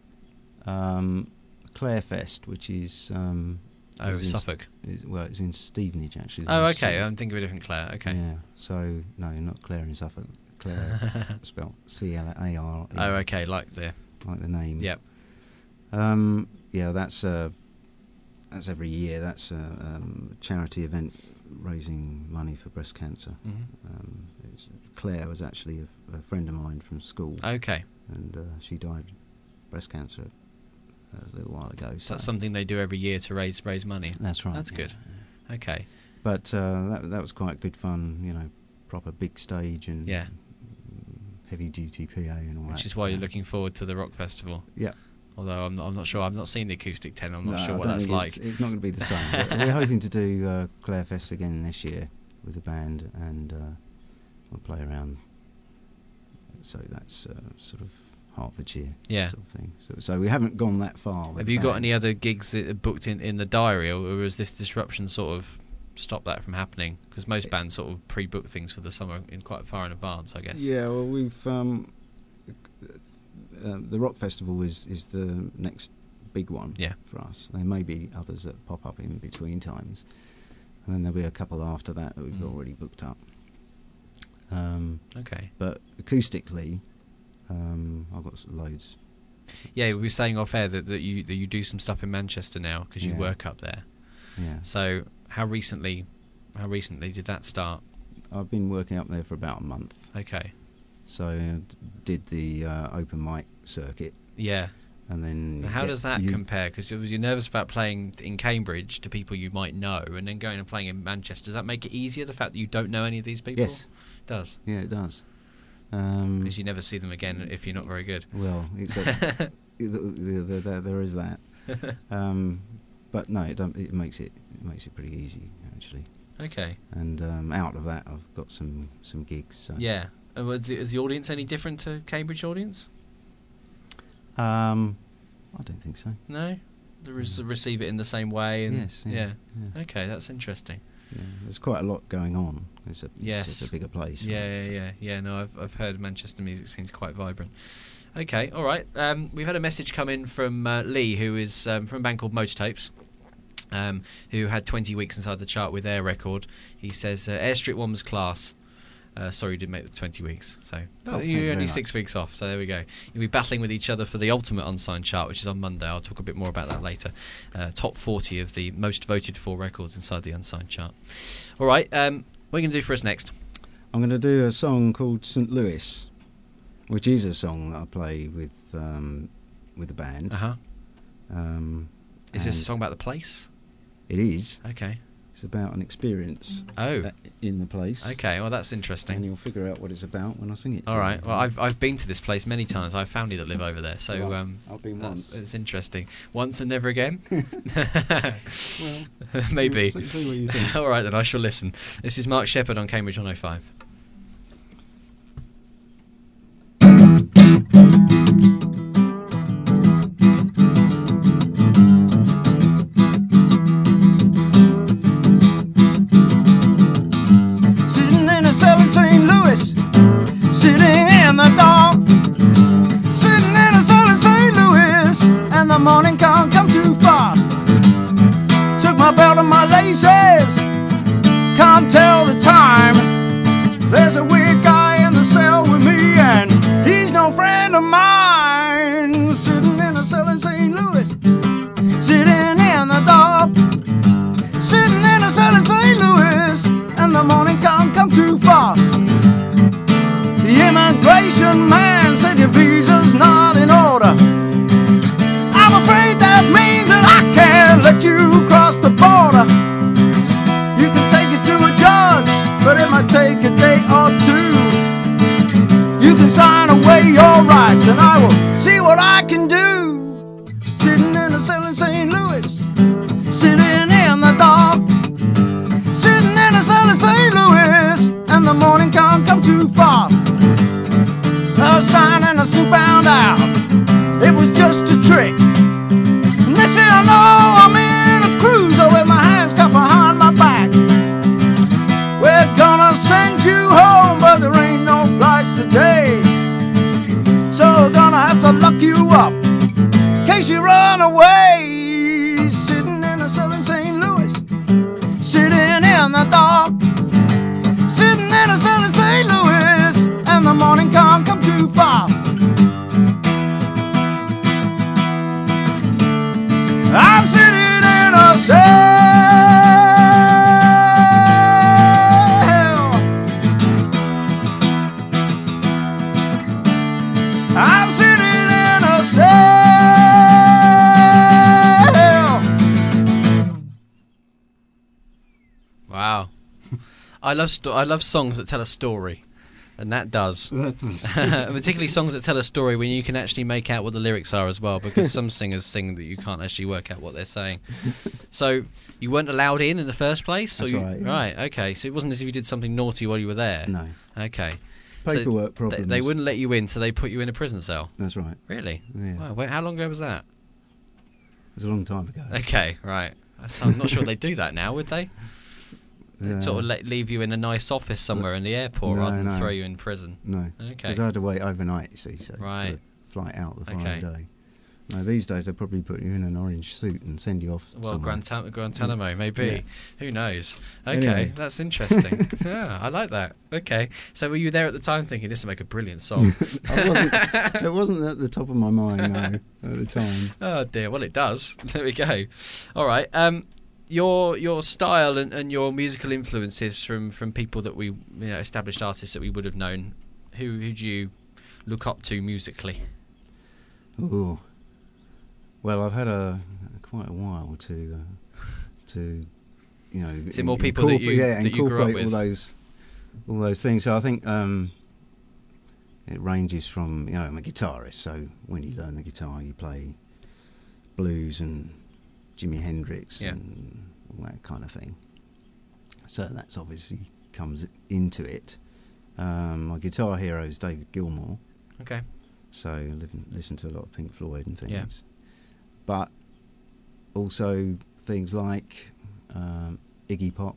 Clarefest, which is Suffolk. It's in Stevenage actually. Oh, okay. I'm thinking of a different Clare. Okay. Yeah. So no, not Clare in Suffolk. Claire, spelled C-L-A-R-E. Oh, okay, like the name. Yep. Yeah, that's every year. That's a charity event raising money for breast cancer. Claire was actually a friend of mine from school. Okay. And she died of breast cancer a little while ago. So that's something they do every year to raise money. That's right. That's good. Yeah. Okay. But that was quite good fun. You know, proper big stage and heavy duty PA and all that. Which is why you're looking forward to the rock festival. Yeah. Although I'm not sure. I've not seen the acoustic tent. I'm not sure what that's like. It's not going to be the same. But we're hoping to do Claire Fest again this year with the band, and we'll play around. So that's sort of Hertfordshire sort of thing. So we haven't gone that far. Have you got any other gigs booked in the diary, or has this disruption sort of stopped that from happening? Because most bands sort of pre-book things for the summer in quite far in advance, I guess. Yeah, well, we've the Rock Festival is the next big one for us. There may be others that pop up in between times, and then there'll be a couple after that we've already booked up. Okay. But acoustically, I've got loads. Yeah, we were saying off air that you do some stuff in Manchester now because you work up there. Yeah. So how recently did that start? I've been working up there for about a month. Okay. So did the open mic circuit. Yeah. And then how does that compare? Because you're nervous about playing in Cambridge to people you might know, and then going and playing in Manchester. Does that make it easier, the fact that you don't know any of these people? Yes. It does. Yeah, it does. Because you never see them again if you're not very good. Well, except there is that. But no, it makes it pretty easy actually. Okay. And out of that, I've got some gigs. So. Yeah. Is the audience any different to Cambridge audience? I don't think so. No? They receive it in the same way? And yes. Yeah. Okay, that's interesting. Yeah, there's quite a lot going on. It's just a bigger place. Yeah. No, I've heard Manchester music seems quite vibrant. Okay, all right. We've had a message come in from Lee, who is from a band called Motor Tapes, who had 20 weeks inside the chart with their record. He says, Airstrip 1 was class. Sorry, you didn't make the 20 weeks. So you're only 6 weeks off. So there we go. You'll be battling with each other for the ultimate unsigned chart, which is on Monday. I'll talk a bit more about that later. Top 40 of the most voted for records inside the unsigned chart. All right. What are you going to do for us next? I'm going to do a song called St. Louis, which is a song that I play with the band. Is this a song about the place? It is. Okay. It's about an experience in the place. Okay, well that's interesting. And you'll figure out what it's about when I sing it to you. All right, well I've been to this place many times. I have family that live over there, so right. I've been once. It's interesting. Once and never again? Well, maybe. See what you think. All right then, I shall listen. This is Mark Shepherd on Cambridge 105. Morning can't come too fast. Took my belt and my laces, can't tell the time. There's a weird guy in the cell with me, and he's no friend of mine. Sitting in a cell in St. Louis, sitting in the dark. Sitting in a cell in St. Louis, and the morning can't come too fast. The immigration man said your visa's not in order. I'm afraid that means that I can't let you cross the border. You can take it to a judge, but it might take a day or two. You can sign away your rights, and I will see what I can do. Sitting in a cell in St. Louis, sitting in the dark. Sitting in a cell in St. Louis, and the morning can't come too fast. I was signed and I soon found out it was just a trick. Next thing I know, I'm in a cruiser with my hands cuffed behind my back. We're gonna send you home, but there ain't no flights today. So we're gonna have to lock you up in case you run away. Sitting in a cell in St. Louis, sitting in the dark. Sitting in a cell in St. Louis, and the can't come too fast. I'm sitting in a cell. I'm sitting in a cell. Wow. I love songs that tell a story. And that does. Particularly songs that tell a story when you can actually make out what the lyrics are as well, because some singers sing that you can't actually work out what they're saying. So you weren't allowed in the first place? That's right. Right, okay. So it wasn't as if you did something naughty while you were there? No. Okay. Paperwork problems. They wouldn't let you in, so they put you in a prison cell? That's right. Really? Yeah. Wow. Wait, how long ago was that? It was a long time ago. Okay, right. So I'm not sure they'd do that now, would they? Yeah. Sort of leave you in a nice office somewhere in the airport rather than throw you in prison. No. Okay. Because I had to wait overnight, you see, so right. for the flight out the following Okay. day. No, these days they'll probably put you in an orange suit and send you off Well, somewhere. Guantanamo, maybe. Yeah. Who knows? Okay, Anyway. that's interesting. Yeah, I like that. Okay. So were you there at the time thinking this would make a brilliant song? It wasn't at the top of my mind, no, at the time. Oh, dear. Well, it does. There we go. All right. Your style and your musical influences from people that we, established artists that we would have known, who do you look up to musically? Ooh. Well, I've had quite a while to Is it more people that you grew up with? all those things. So I think it ranges from I'm a guitarist, so when you learn the guitar, you play blues and Jimi Hendrix and all that kind of thing. So that's obviously comes into it. My guitar hero is David Gilmour. Okay. So listen to a lot of Pink Floyd and things. Yeah. But also things like Iggy Pop,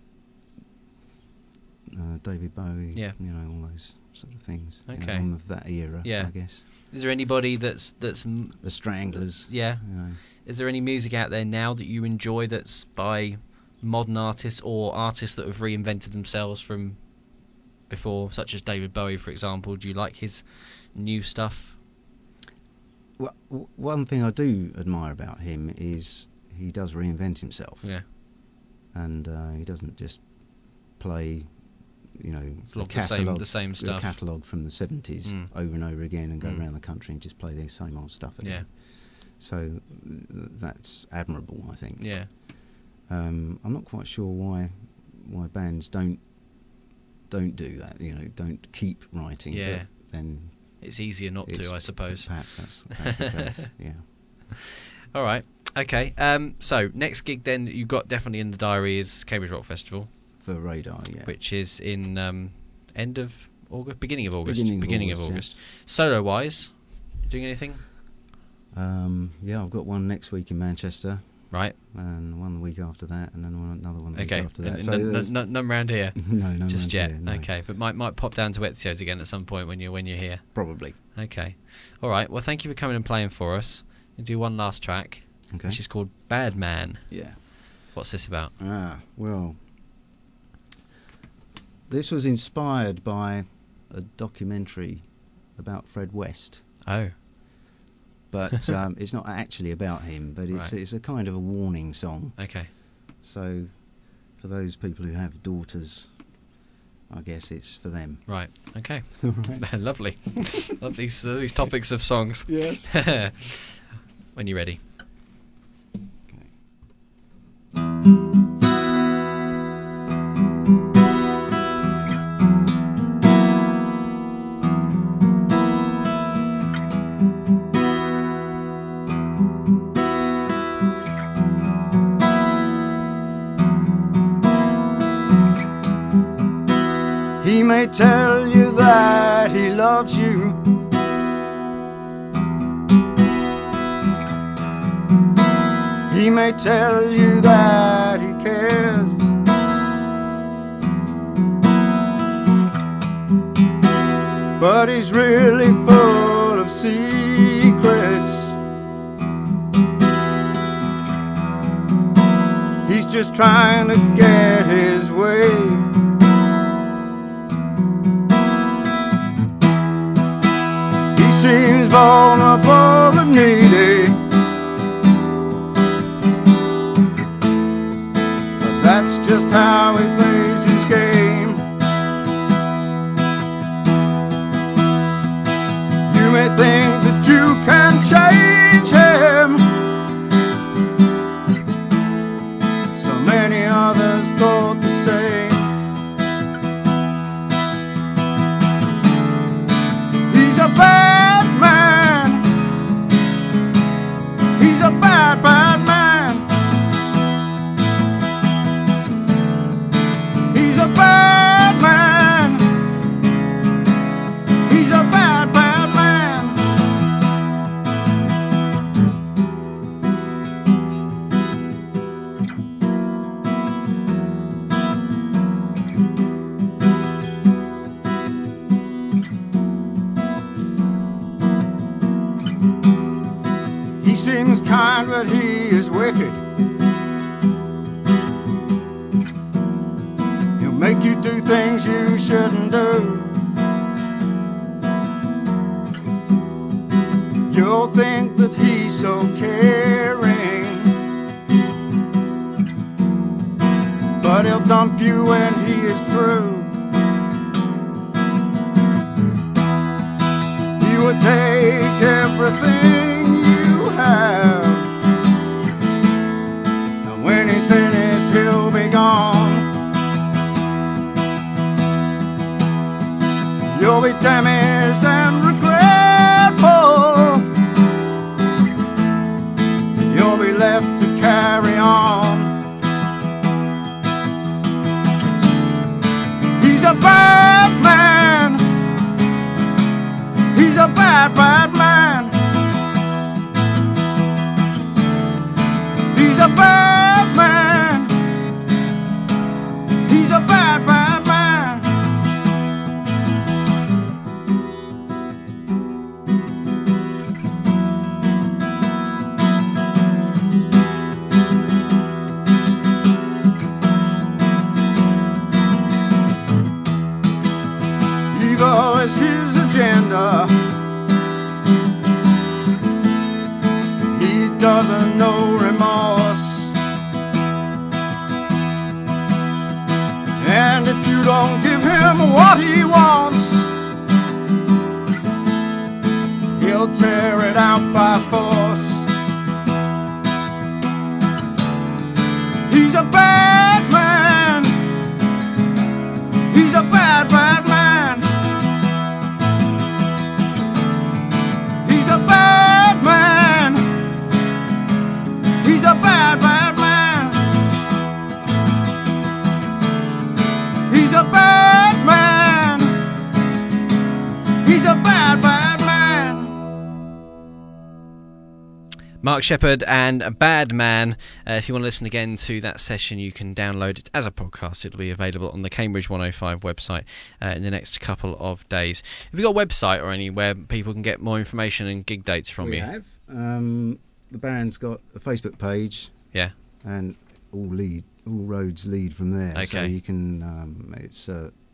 David Bowie, all those sort of things. Okay. Of that era, I guess. Is there anybody that's the Stranglers? Yeah. Is there any music out there now that you enjoy that's by modern artists or artists that have reinvented themselves from before, such as David Bowie, for example? Do you like his new stuff? Well, one thing I do admire about him is he does reinvent himself. Yeah. And he doesn't just play, the same stuff. The catalogue from the 70s over and over again and go around the country and just play the same old stuff again. Yeah. So that's admirable, I think. Yeah. I'm not quite sure why bands don't do that. Don't keep writing. Yeah. But then it's easier not to, I suppose. Perhaps that's the case. Yeah. All right. Okay. So next gig then that you've got definitely in the diary is Cambridge Rock Festival for Radar. Yeah. Which is in end of August, beginning of August. Beginning of August. Yes. Solo wise, doing anything? I've got one next week in Manchester. Right. And one the week after that, and then another one the week after that. None around here. No, just yet. Here, no. Okay, but might pop down to Ezio's again at some point when you're here. Probably. Okay. All right. Well, thank you for coming and playing for us. We'll do one last track, which is called Bad Man. Yeah. What's this about? Well, this was inspired by a documentary about Fred West. Oh. But it's not actually about him, but it's a kind of a warning song. Okay. So for those people who have daughters, I guess it's for them. Right. Okay. Right. Lovely. Love these topics of songs. Yes. When you're ready. He may tell you that he loves you, he may tell you that he cares, but he's really full of secrets. He's just trying to get his way. vulnerable and needy. But that's just how he plays his game. You may think that you can change him. So many others thought the same. He's a bad man. He's a bad, bad man. He's a bad man. He's a bad, bad man. He seems kind, but he is wicked. He'll make you do things you shouldn't do. You'll think that he's so caring, but he'll dump you when he is through. He would take everything you have, and when he's finished he'll be gone. You'll be damaged and regretful, and you'll be left to carry on. He's a bad man. He's a bad, bad man. He's a bad man. He's a bad, bad man. Evil is his agenda. He doesn't know remorse, and if you don't give him what he wants, he'll tear it out by force. He's a bad man. He's a bad, bad man. He's a bad man. He's a bad, bad man. He's a bad man. He's a bad, bad man. Mark Sheppard and Bad Man. If you want to listen again to that session, you can download it as a podcast. It'll be available on the Cambridge 105 website in the next couple of days. Have you got a website or anywhere people can get more information and gig dates from We you? have. The band's got a Facebook page. Yeah. And all roads lead from there. Okay. So you can, it's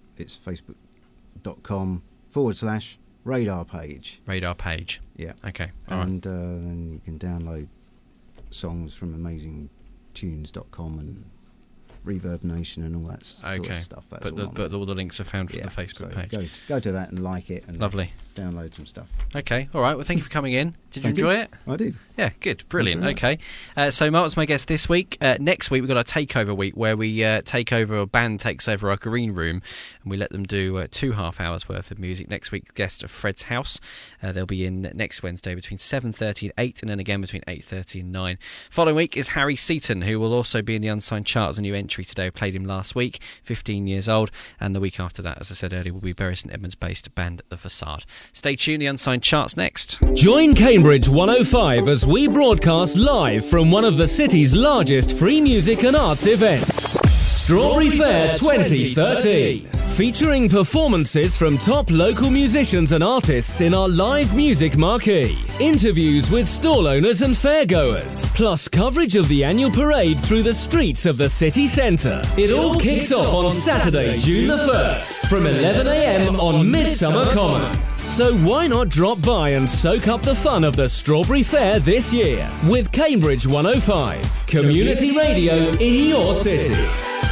facebook.com/radar page. Radar page. Yeah. Okay. All right. And then you can download songs from amazingtunes.com and Reverb Nation and all that sort of stuff. That's But all the links are found from the Facebook page. Go to that and like it and Lovely. Download some stuff. Okay, all right. Well, thank you for coming in. Did you enjoy it? I did. Yeah, good. Brilliant. Thank you Okay. So Mark was my guest this week. Next week, we've got our takeover week where we take over, a band takes over our green room and we let them do 2.5 hours worth of music. Next week's guest of Fred's House. They'll be in next Wednesday between 7:30 and 8 and then again between 8:30 and 9. Following week is Harry Seaton, who will also be in the Unsigned Chart as a new entry today. We played him last week, 15 years old. And the week after that, as I said earlier, will be Bury St Edmunds-based band The Facade. Stay tuned. The Unsigned Charts next. Join Cambridge 105 as we broadcast live from one of the city's largest free music and arts events. Strawberry Fair 2013. Featuring performances from top local musicians and artists in our live music marquee. Interviews with stall owners and fairgoers. Plus coverage of the annual parade through the streets of the city centre. It all kicks off on Saturday, June the 1st from 11 a.m. on Midsummer Common. So why not drop by and soak up the fun of the Strawberry Fair this year with Cambridge 105, community radio in your city.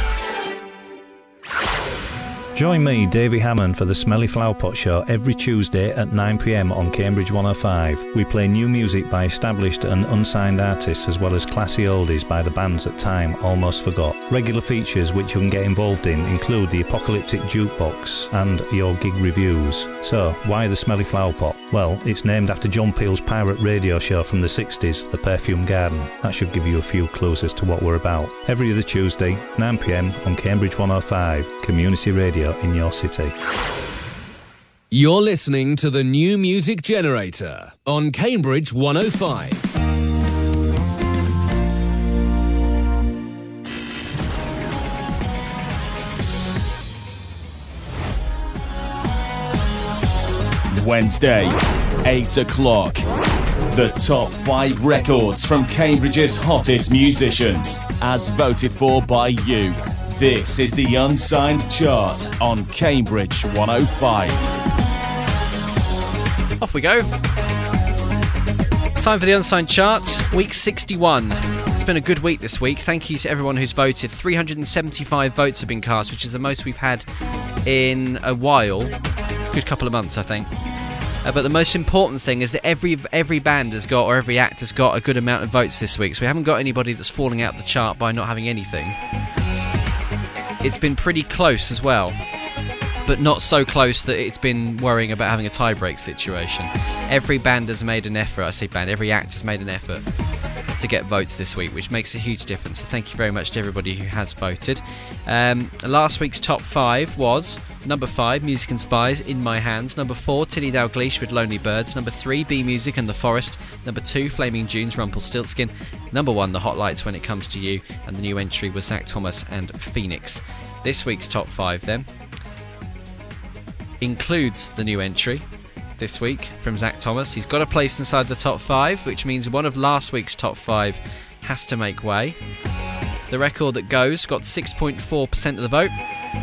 Join me, Davey Hammond, for the Smelly Flower Pot Show every Tuesday at 9 p.m. on Cambridge 105. We play new music by established and unsigned artists as well as classy oldies by the bands that time almost forgot. Regular features which you can get involved in include the Apocalyptic Jukebox and your gig reviews. So, why the Smelly Flower Pot? Well, it's named after John Peel's pirate radio show from the 60s, The Perfume Garden. That should give you a few clues as to what we're about. Every other Tuesday, 9 p.m. on Cambridge 105, community radio in your city. You're listening to the New Music Generator on Cambridge 105. Wednesday, 8 o'clock. The top 5 records from Cambridge's hottest musicians, as voted for by you. This is the Unsigned Chart on Cambridge 105. Off we go. Time for the Unsigned Chart, week 61. It's been a good week this week. Thank you to everyone who's voted. 375 votes have been cast, which is the most we've had in a while. Good couple of months, I think. But the most important thing is that every band has got, or every act has got, a good amount of votes this week. So we haven't got anybody that's falling out the chart by not having anything. It's been pretty close as well, but not so close that it's been worrying about having a tie-break situation. Every band has made an effort, I say band, every act has made an effort to get votes this week, which makes a huge difference. So thank you very much to everybody who has voted. Last week's top 5 was number 5, Music and Spies, In My Hands. Number 4, Tilly Dalgleish with Lonely Birds. Number 3, B Music and The Forest. Number 2, Flaming Junes, Rumpelstiltskin. Number 1, The Hot Lights, When It Comes to You. And the new entry was Zach Thomas and Phoenix. This week's top 5 then includes the new entry this week from Zach Thomas. He's got a place inside the top 5, which means one of last week's top 5 has to make way. The record that goes got 6.4% of the vote.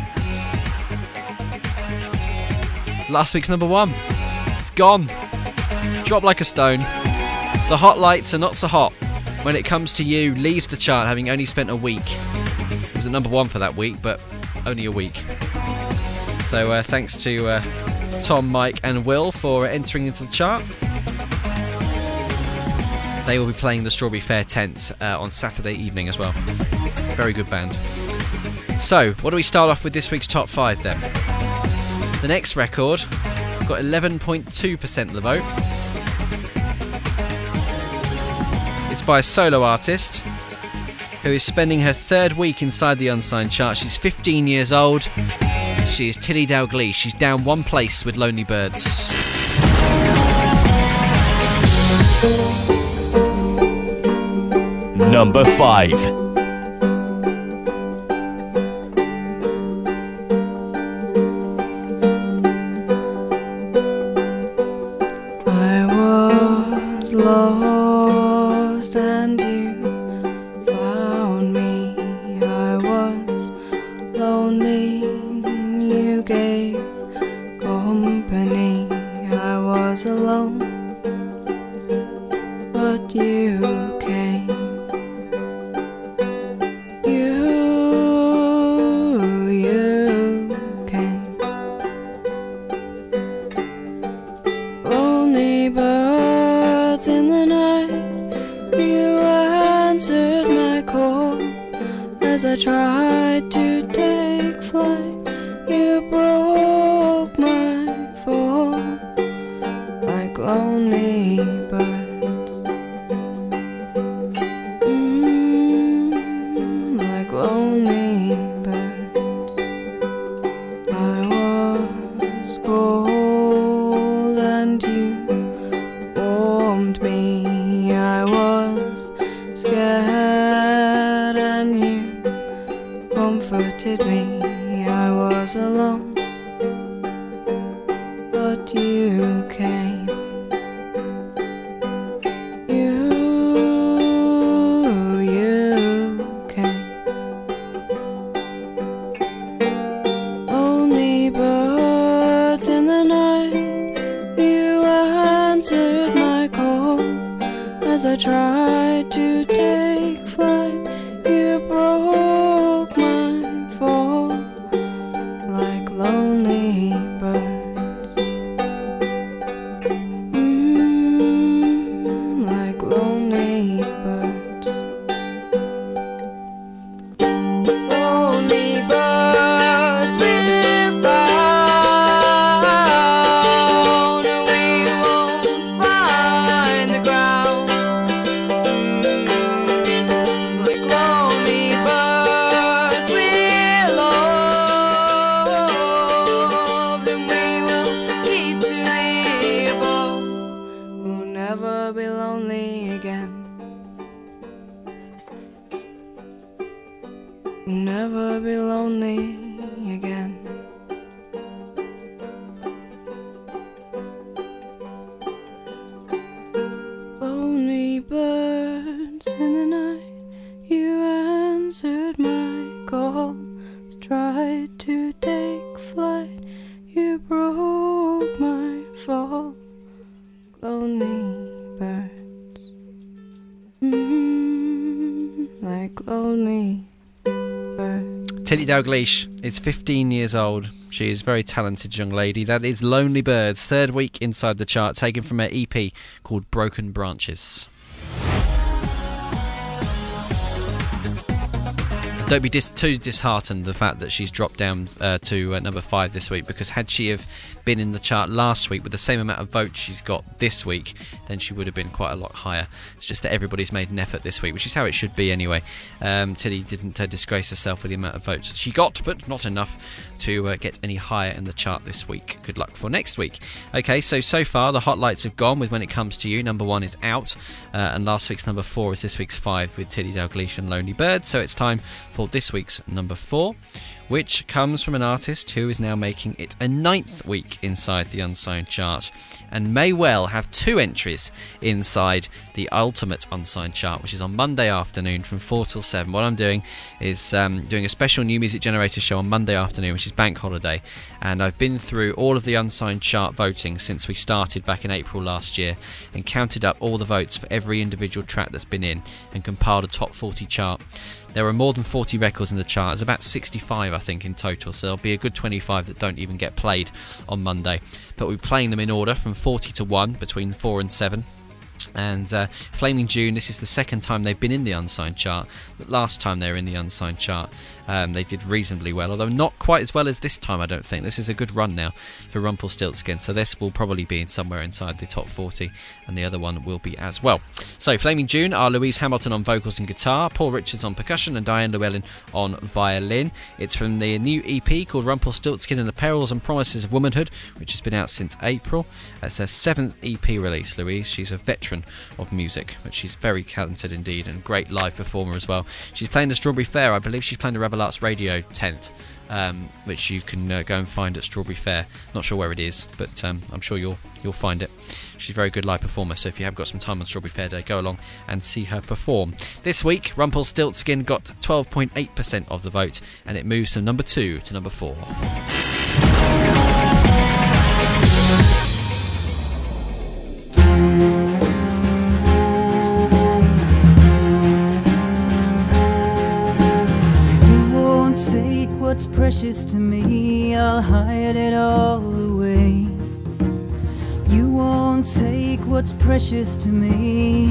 Last week's number 1. It's gone. Dropped like a stone. The Hot Lights Are Not So Hot, When It Comes to You, leaves the chart having only spent a week. It was at number 1 for that week, but only a week. So thanks to Tom, Mike and Will for entering into the chart. They will be playing the Strawberry Fair tent on Saturday evening as well. Very good band. So, what do we start off with this week's top 5 then? The next record got 11.2% of the vote. It's by a solo artist who is spending her 3rd week inside the Unsigned Chart. She's 15 years old. She is Tilly Dalgleish. She's down 1 place with Lonely Birds. Number 5. I was lost and you found me. I was lonely, you gave company. I was alone, but you came. You came. Lonely birds in the night, you answered my call. As I tried to take flight, you broke my fall. Like lonely birds, like lonely birds. I was cold and you warmed me. I was scared and you comforted beside me, I was alone, but you came. You came. Only birds in the night, you answered my call. As I tried to take flight, you broke my fall. Like lonely birds, like lonely birds. Lonely birds we're found, and we won't find the ground. Like lonely birds we're loved, and we will keep to the above. We'll never be lonely again. We'll never be lonely again. Lonely birds in the night, you answered my call. Tried to take flight, you broke my fall. Lonely birds, like lonely birds. Tilly Dalgleish is 15 years old. She is a very talented young lady. That is Lonely Birds, third week inside the chart, taken from her EP called Broken Branches. Don't be too disheartened the fact that she's dropped down to number 5 this week, because had she have been in the chart last week with the same amount of votes she's got this week, then she would have been quite a lot higher. It's just that everybody's made an effort this week, which is how it should be anyway. Tilly didn't disgrace herself with the amount of votes she got, but not enough to get any higher in the chart this week. Good luck for next week. Okay, so far the hot lights have gone with When It Comes to You. Number 1 is out, and last week's number 4 is this week's 5 with Tilly Dalgleish and Lonely Bird. So it's time for this week's number 4, which comes from an artist who is now making it a 9th week inside the Unsigned chart, and may well have 2 entries inside the Ultimate Unsigned chart, which is on Monday afternoon from 4 till 7. What I'm doing is doing a special New Music Generator show on Monday afternoon, which is bank holiday, and I've been through all of the Unsigned chart voting since we started back in April last year, and counted up all the votes for every individual track that's been in, and compiled a top 40 chart. There are more than 40 records in the chart. There's about 65, I think, in total. So there'll be a good 25 that don't even get played on Monday. But we're playing them in order from 40 to 1, between 4 and 7. And Flaming June, this is the second time they've been in the Unsigned chart. The last time they were in the Unsigned chart, they did reasonably well, although not quite as well as this time, I don't think. This is a good run now for Rumpelstiltskin, so this will probably be somewhere inside the top 40, and the other one will be as well. So Flaming June are Louise Hamilton on vocals and guitar, Paul Richards on percussion, and Diane Llewellyn on violin. It's from the new EP called Rumpelstiltskin and the Perils and Promises of Womanhood, which has been out since April. It's her 7th EP release, Louise. She's a veteran of music, but she's very talented indeed, and great live performer as well. She's playing the Strawberry Fair. I believe she's playing the Rebel Arts Radio tent, which you can go and find at Strawberry Fair. Not sure where it is, but I'm sure you'll find it. She's a very good live performer, so if you have got some time on Strawberry Fair Day, go along and see her perform. This week, Rumpelstiltskin got 12.8% of the vote, and it moves from number 2 to number 4. Take what's precious to me, I'll hide it all away. You won't take what's precious to me.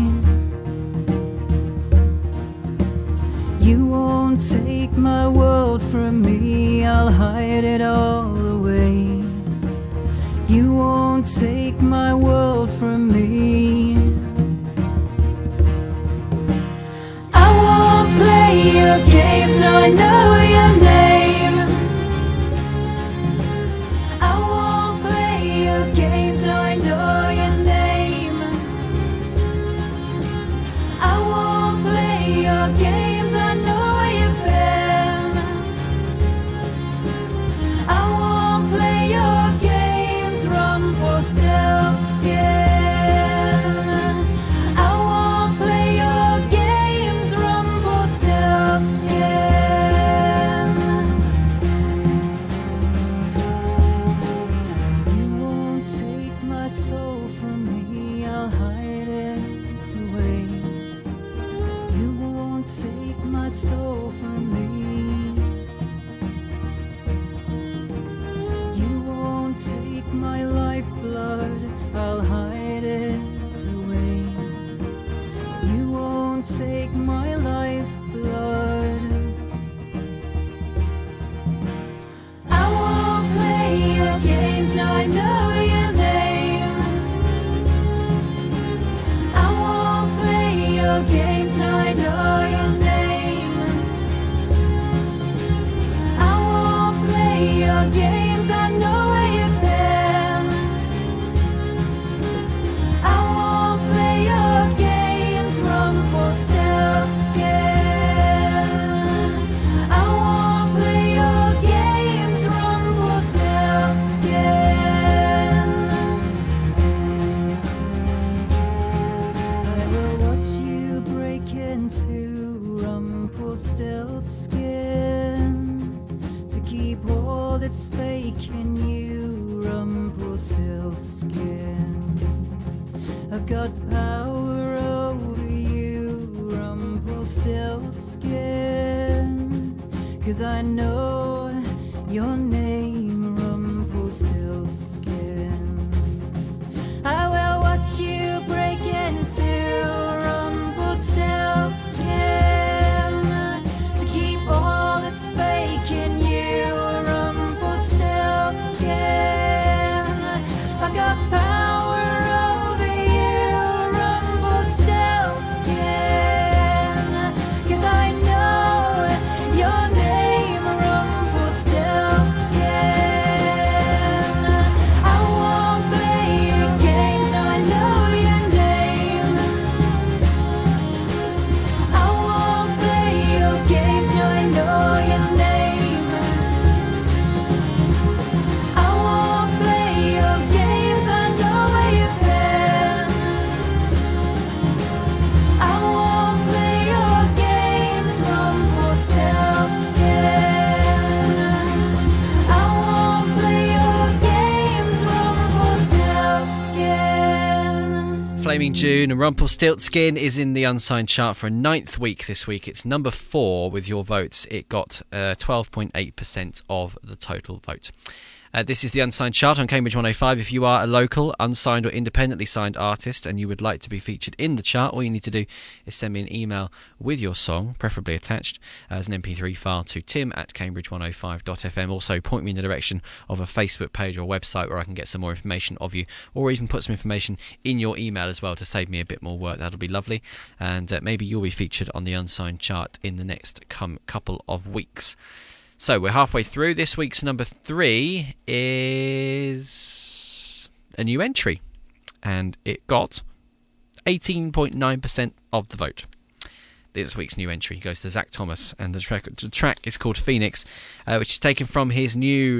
You won't take my world from me, I'll hide it all away. You won't take my world from me. I won't play your games, now I know your name. I won't play your games, now I know your name. I won't play your games, I know your pen. into Rumpelstiltskin to keep all that's fake in you, Rumpelstiltskin. I've got power over you, Rumpelstiltskin, 'cause I know your name, Rumpelstiltskin. I will watch you break into Rumpelstiltskin to keep all that's fake in you, Rumpelstiltskin. I've got power over you, Rumpelstiltskin, 'cause I know your name, Rumpelstiltskin. I won't play your games, now I know your name. I won't play your games, now I know your name. I won't play your games, I know where you've been. I won't play your games, Rumpelstiltskin. I won't play your games, Rumpelstiltskin. Flaming June and Rumpelstiltskin is in the Unsigned chart for a 9th week this week. It's number 4 with your votes. It got 12.8% of the total vote. This is the Unsigned chart on Cambridge 105. If you are a local, unsigned or independently signed artist and you would like to be featured in the chart, all you need to do is send me an email with your song, preferably attached as an MP3 file, to tim@cambridge105.fm. Also, point me in the direction of a Facebook page or website where I can get some more information of you, or even put some information in your email as well to save me a bit more work. That'll be lovely. And maybe you'll be featured on the Unsigned chart in the next couple of weeks. So we're halfway through. This week's number 3 is a new entry, and it got 18.9% of the vote. This week's new entry goes to Zach Thomas, and the track is called Phoenix, which is taken from his new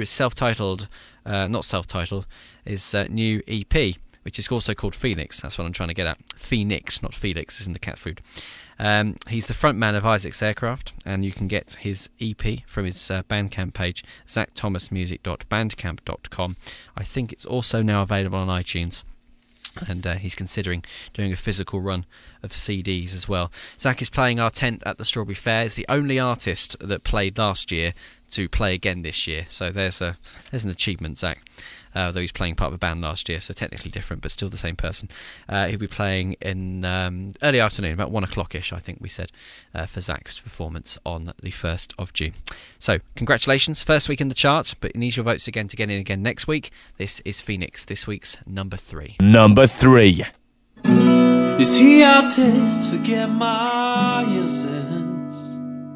new EP, which is also called Phoenix. That's what I'm trying to get at. Phoenix, not Felix, isn't the cat food. He's the frontman of Isaac's Aircraft, and you can get his EP from his Bandcamp page, zachthomasmusic.bandcamp.com. I think it's also now available on iTunes, and he's considering doing a physical run of CDs as well. Zach is playing our tent at the Strawberry Fair. He's the only artist that played last year to play again this year, so there's an achievement, Zach. Though he's playing part of a band last year, so technically different, but still the same person. He'll be playing in early afternoon, about 1 o'clock-ish, I think we said, for Zach's performance on the 1st of June. So, congratulations, first week in the charts, but you need your votes again to get in again next week. This is Phoenix, this week's number 3. Number 3. Is he artist? Forget my innocence.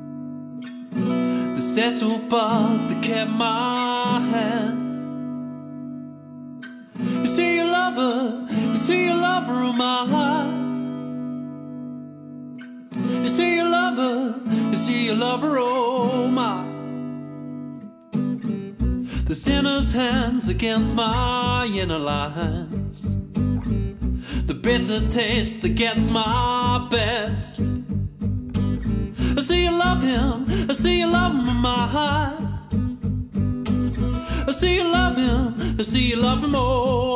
The settled bug that kept my hands. Is he a lover? Is he a lover of my heart? Is he a lover? Is he a lover of mine? The sinner's hands against my inner lines. The bitter taste that gets my best. I see you love him, I see you love him in my heart. I see you love him, I see you love him, oh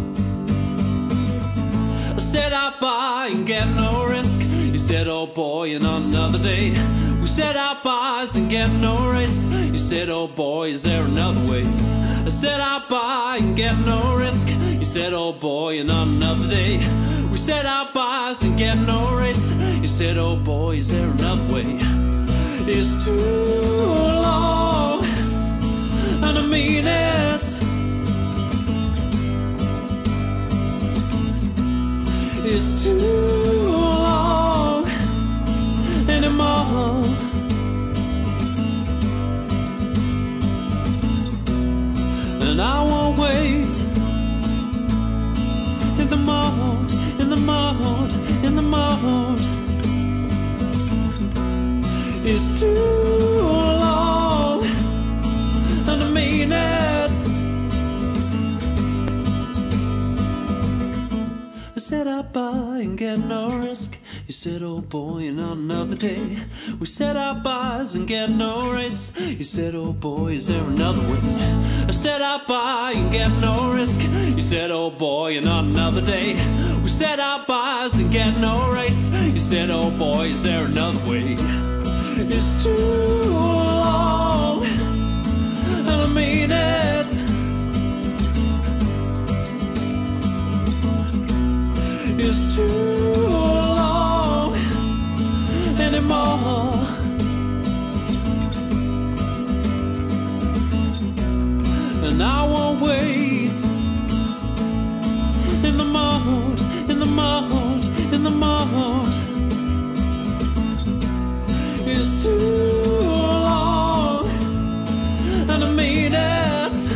I said I'd buy and get no risk. You said, oh boy, and on another day. We said our buys and get no risk. You said, oh boy, is there another way? I said I'd buy and get no risk. You said, oh boy, and on another day. We said our buys and get no risk. You said, oh boy, is there another way? It's too long, and I mean it. It's too long anymore. And I won't wait in the mold, in the mold, in the mold. It's too long, and I mean it. I said I'd buy by and get no risk. You said, oh boy, and on another day we set our bars and get no race. You said, oh boy, is there another way? I set our bar and get no risk. You said, oh boy, and on another day we set our bars and get no race. You said, oh boy, is there another way? It's too long, and I mean it. It's too long anymore. And I won't wait. In the mode, in the mode, in the mode. It's too long, and I mean it.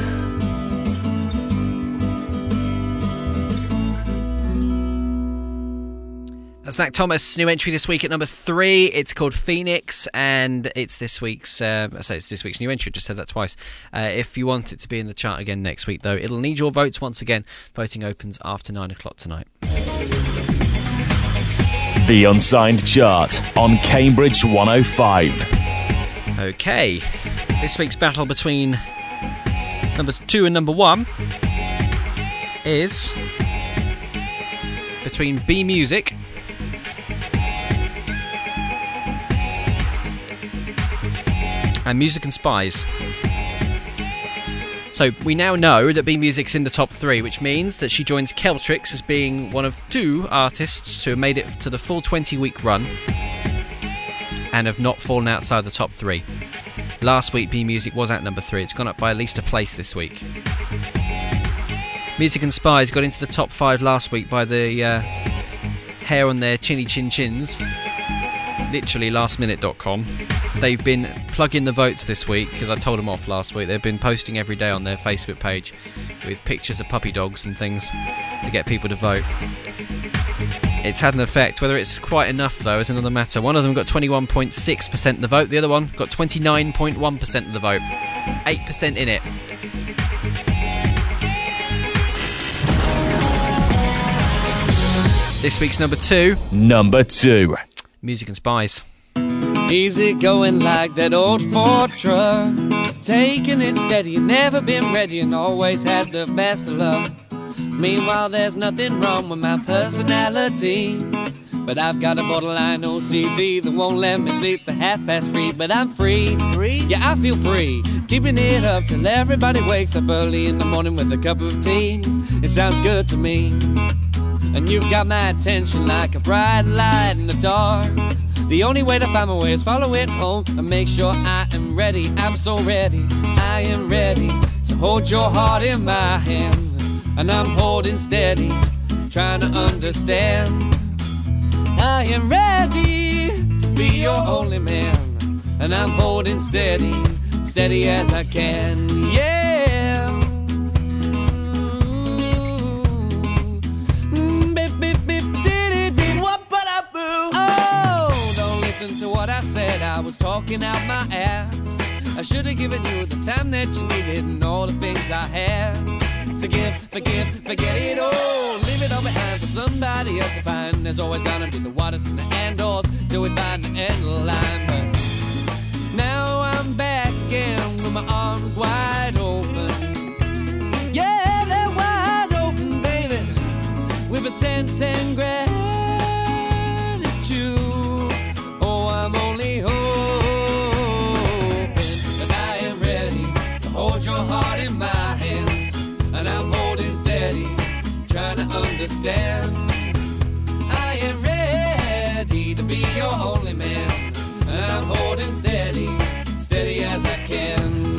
Zach Thomas, new entry this week at number 3. It's called Phoenix, and it's this week's. It's this week's new entry. Just said that twice. If you want it to be in the chart again next week, though, it'll need your votes once again. Voting opens after 9 o'clock tonight. The Unsigned Chart on Cambridge 105. Okay, this week's battle between numbers 2 and number 1 is between B Music and Music and Spies. So we now know that B Music's in the top 3, which means that she joins Celtrix as being one of 2 artists to have made it to the full 20-week run and have not fallen outside the top 3. Last week B Music was at number 3. It's gone up by at least a place this week. Music and Spies got into the top 5 last week by the hair on their chinny chin chins. Literally lastminute.com. They've been plugging the votes this week because I told them off last week. They've been posting every day on their Facebook page with pictures of puppy dogs and things to get people to vote. It's had an effect. Whether it's quite enough, though, is another matter. One of them got 21.6% of the vote. The other one got 29.1% of the vote. 8% in it. This week's number 2. Number 2. Music and Spies. Easy going like that old Ford truck, taking it steady, never been ready and always had the best of luck. Meanwhile, there's nothing wrong with my personality, but I've got a borderline OCD that won't let me sleep till 3:30. But I'm free, yeah, I feel free, keeping it up till everybody wakes up early in the morning with a cup of tea. It sounds good to me, and you've got my attention like a bright light in the dark. The only way to find my way is follow it home and make sure I am ready. I'm so ready, I am ready to hold your heart in my hands, and I'm holding steady, trying to understand. I am ready to be your only man, and I'm holding steady, steady as I can, yeah. To what I said, I was talking out my ass. I should have given you the time that you needed and all the things I had to give, forget it all. Leave it all behind for somebody else to find. There's always gonna be the waters and the handles till we find the end line. But now I'm back again with my arms wide open. Yeah, they're wide open, baby, with a sense and gratitude. I'm only hoping, 'cause I am ready to hold your heart in my hands, and I'm holding steady, trying to understand. I am ready to be your only man, and I'm holding steady, steady as I can.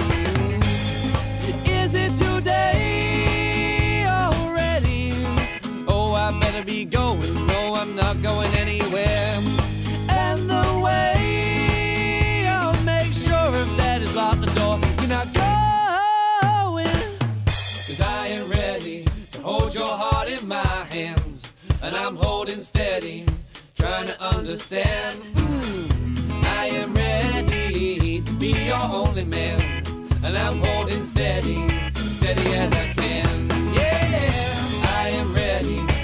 Is it today already? Oh, I better be going. No, I'm not going anywhere. And the way I'll make sure if that is locked the door, you're not going. 'Cause I am ready to hold your heart in my hands, and I'm holding steady, trying to understand. I am ready to be your only man, and I'm holding steady, steady as I can. Yeah, I am ready to hold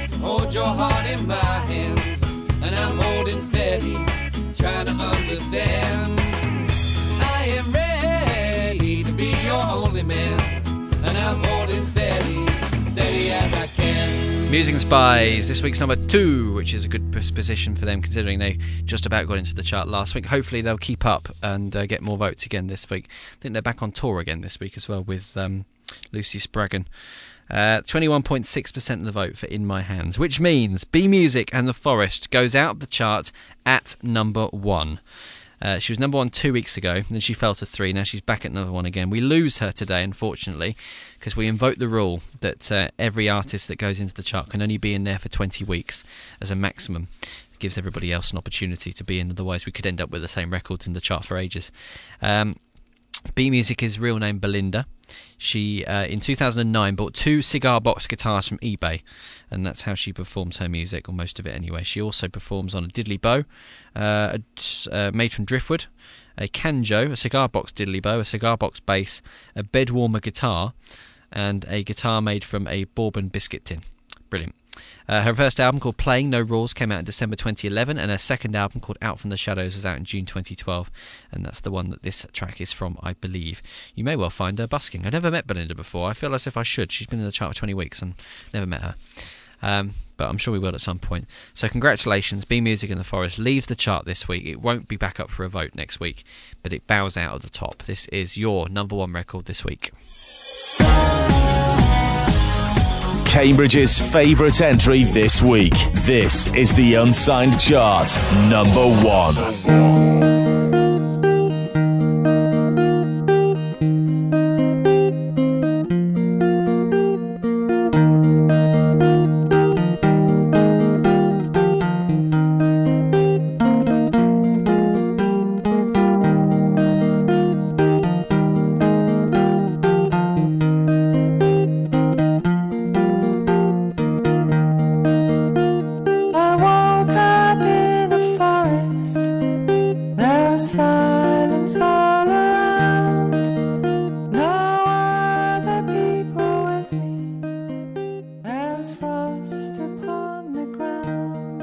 hold your heart in my hands, and I'm holding steady, trying to understand. I am ready to be your only man, and I'm holding steady, steady as I can. Music and Spies, this week's number 2, which is a good position for them considering they just about got into the chart last week. Hopefully they'll keep up and get more votes again this week. I think they're back on tour again this week as well with Lucy Spraggan. 21.6% of the vote for In My Hands, which means B Music and The Forest goes out of the chart at number 1. She was number 1 2 weeks ago, then she fell to 3. Now she's back at number 1 again. We lose her today, unfortunately, because we invoke the rule that every artist that goes into the chart can only be in there for 20 weeks as a maximum. It gives everybody else an opportunity to be in, otherwise we could end up with the same records in the chart for ages. B Music is real name Belinda. She, in 2009, bought 2 cigar box guitars from eBay, and that's how she performs her music, or most of it anyway. She also performs on a diddley bow, made from driftwood, a canjo, a cigar box diddley bow, a cigar box bass, a bed warmer guitar, and a guitar made from a bourbon biscuit tin. Brilliant. Her first album, called Playing No Rules, came out in December 2011, and her second album, called Out From The Shadows, was out in June 2012, and that's the one that this track is from, I believe. You may well find her busking. I never met Belinda before. I feel as if I should. She's been in the chart for 20 weeks and never met her. But I'm sure we will at some point. So congratulations, B Music and The Forest leaves the chart this week. It won't be back up for a vote next week, but it bows out of the top. This is your number 1 record this week. Cambridge's favourite entry this week. This is the Unsigned Chart, number 1. I woke up in a forest. There was silence all around. No other people with me. There was frost upon the ground.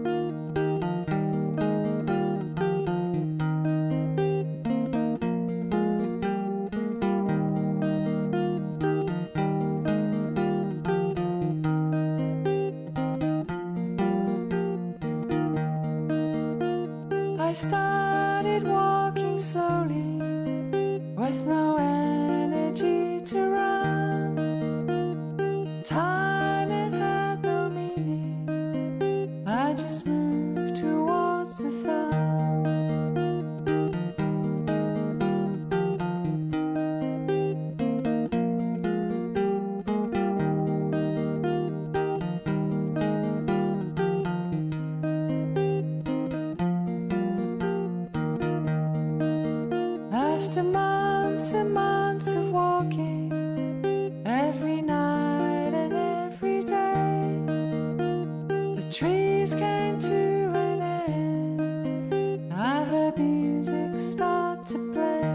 I started walking slowly with no energy to run. Time, it had no meaning. I just moved towards the sun. After months and months of walking, every night and every day, the trees came to an end. I heard music start to play.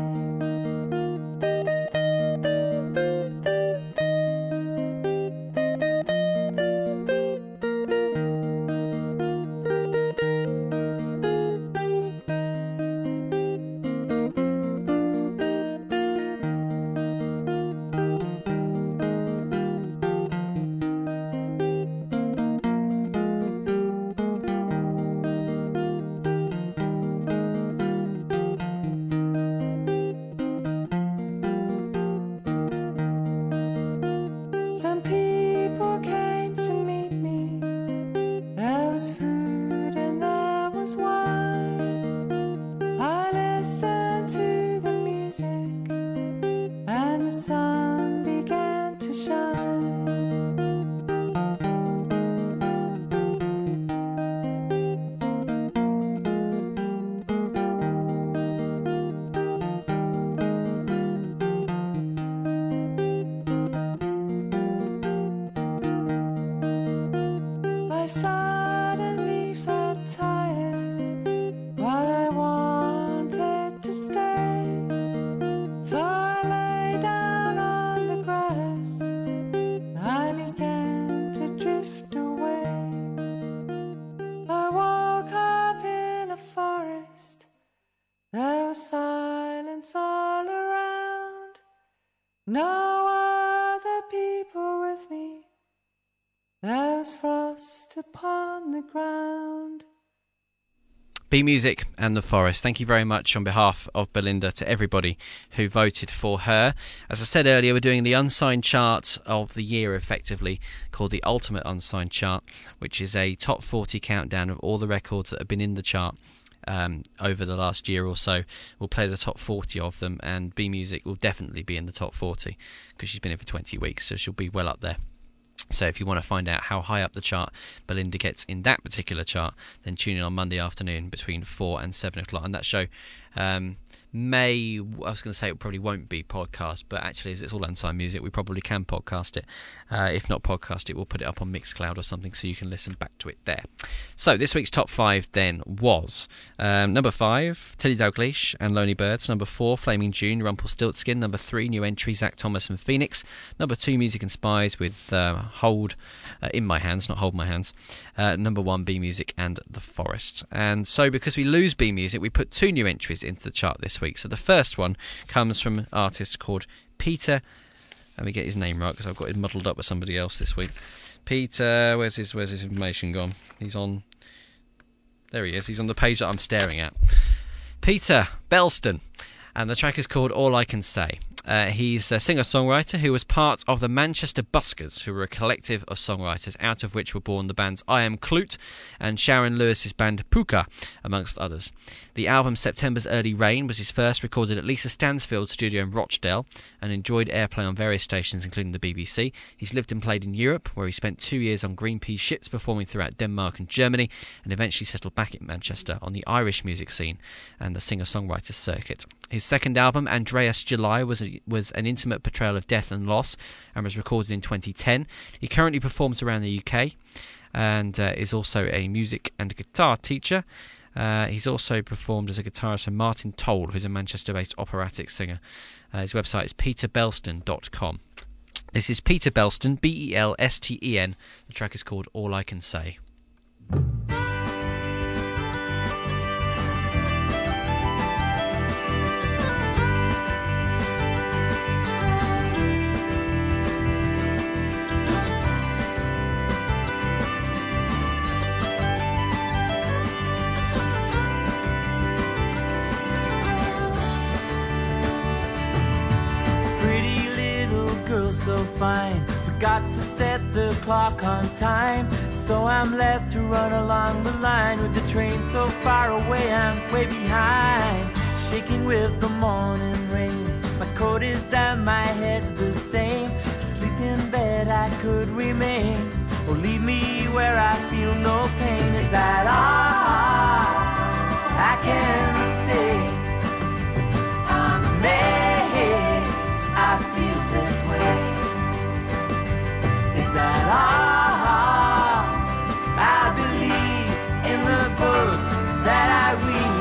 B-Music and The Forest. Thank you very much on behalf of Belinda to everybody who voted for her. As I said earlier, we're doing the unsigned chart of the year, effectively, called the Ultimate Unsigned Chart, which is a top 40 countdown of all the records that have been in the chart over the last year or so. We'll play the top 40 of them, and B-Music will definitely be in the top 40 because she's been in for 20 weeks, so she'll be well up there. So if you want to find out how high up the chart Belinda gets in that particular chart, then tune in on Monday afternoon between 4 and 7 o'clock. And that show I was going to say it probably won't be podcast, but actually as it's all unsigned music, we probably can podcast it. If not podcast it, we'll put it up on Mixcloud or something so you can listen back to it there. So this week's top 5 then was number 5, Tilly Dalgleish and Lonely Birds. Number 4, Flaming June, Rumpelstiltskin. Number 3, new entry, Zach Thomas and Phoenix. Number 2, Music and Spies with Hold In My Hands, not Hold My Hands. Number 1, B-Music and The Forest. And so because we lose B-Music, we put 2 new entries into the chart this week. So the first one comes from an artist called Peter. Let me get his name right because I've got it muddled up with somebody else this week. Peter, where's his information gone? He's on. There he is. He's on the page that I'm staring at. Peter Belston, and the track is called All I Can Say. He's a singer-songwriter who was part of the Manchester Buskers, who were a collective of songwriters, out of which were born the bands I Am Clute and Sharon Lewis's band Puka, amongst others. The album September's Early Rain was his first, recorded at Lisa Stansfield's studio in Rochdale, and enjoyed airplay on various stations, including the BBC. He's lived and played in Europe, where he spent 2 years on Greenpeace ships, performing throughout Denmark and Germany, and eventually settled back in Manchester on the Irish music scene and the singer-songwriter circuit. His second album, Andreas July, was an intimate portrayal of death and loss and was recorded in 2010. He currently performs around the UK and is also a music and guitar teacher. He's also performed as a guitarist for Martin Toll, who's a Manchester-based operatic singer. His website is peterbelston.com. This is Peter Belston, Belsten. The track is called All I Can Say. So fine, forgot to set the clock on time, so I'm left to run along the line with the train so far away I'm way behind, shaking with the morning rain. My coat is down, my head's the same, sleep in bed I could remain, or leave me where I feel no pain. Is that all I can say? I'm amazed I feel this way. Is that all? I believe in the books that I read.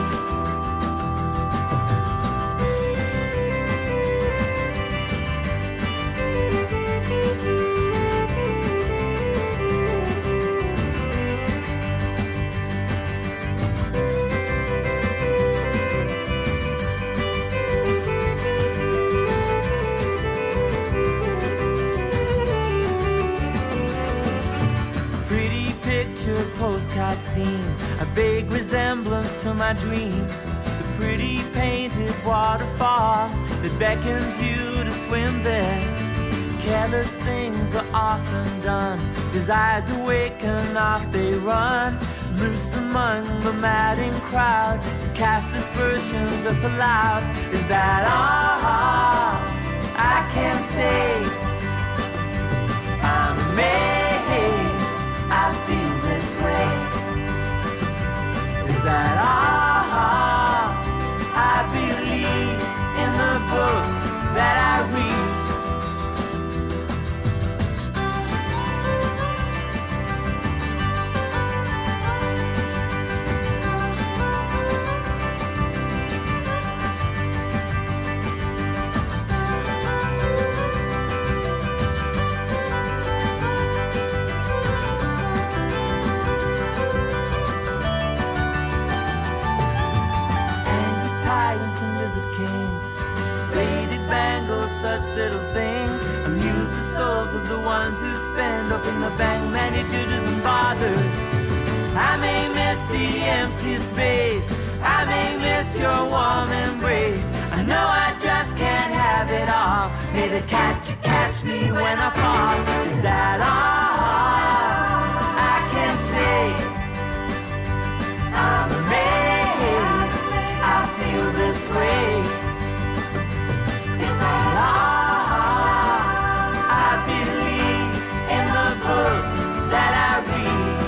Postcard scene, a vague resemblance to my dreams. The pretty painted waterfall that beckons you to swim there. Careless things are often done, desires awaken, off they run, loose among the madding crowd, to cast dispersions of the loud. Is that all I can say? I'm amazed I feel this way. Is that all? I believe in the books that I read. Such little things amuse the souls of the ones who spend up in the bank. Many Judas and bothered. I may miss the empty space, I may miss your warm embrace. I know I just can't have it all. May the catch me when I fall. Is that all I can say? I'm amazed I feel this way. Is that all I believe in the books that I read?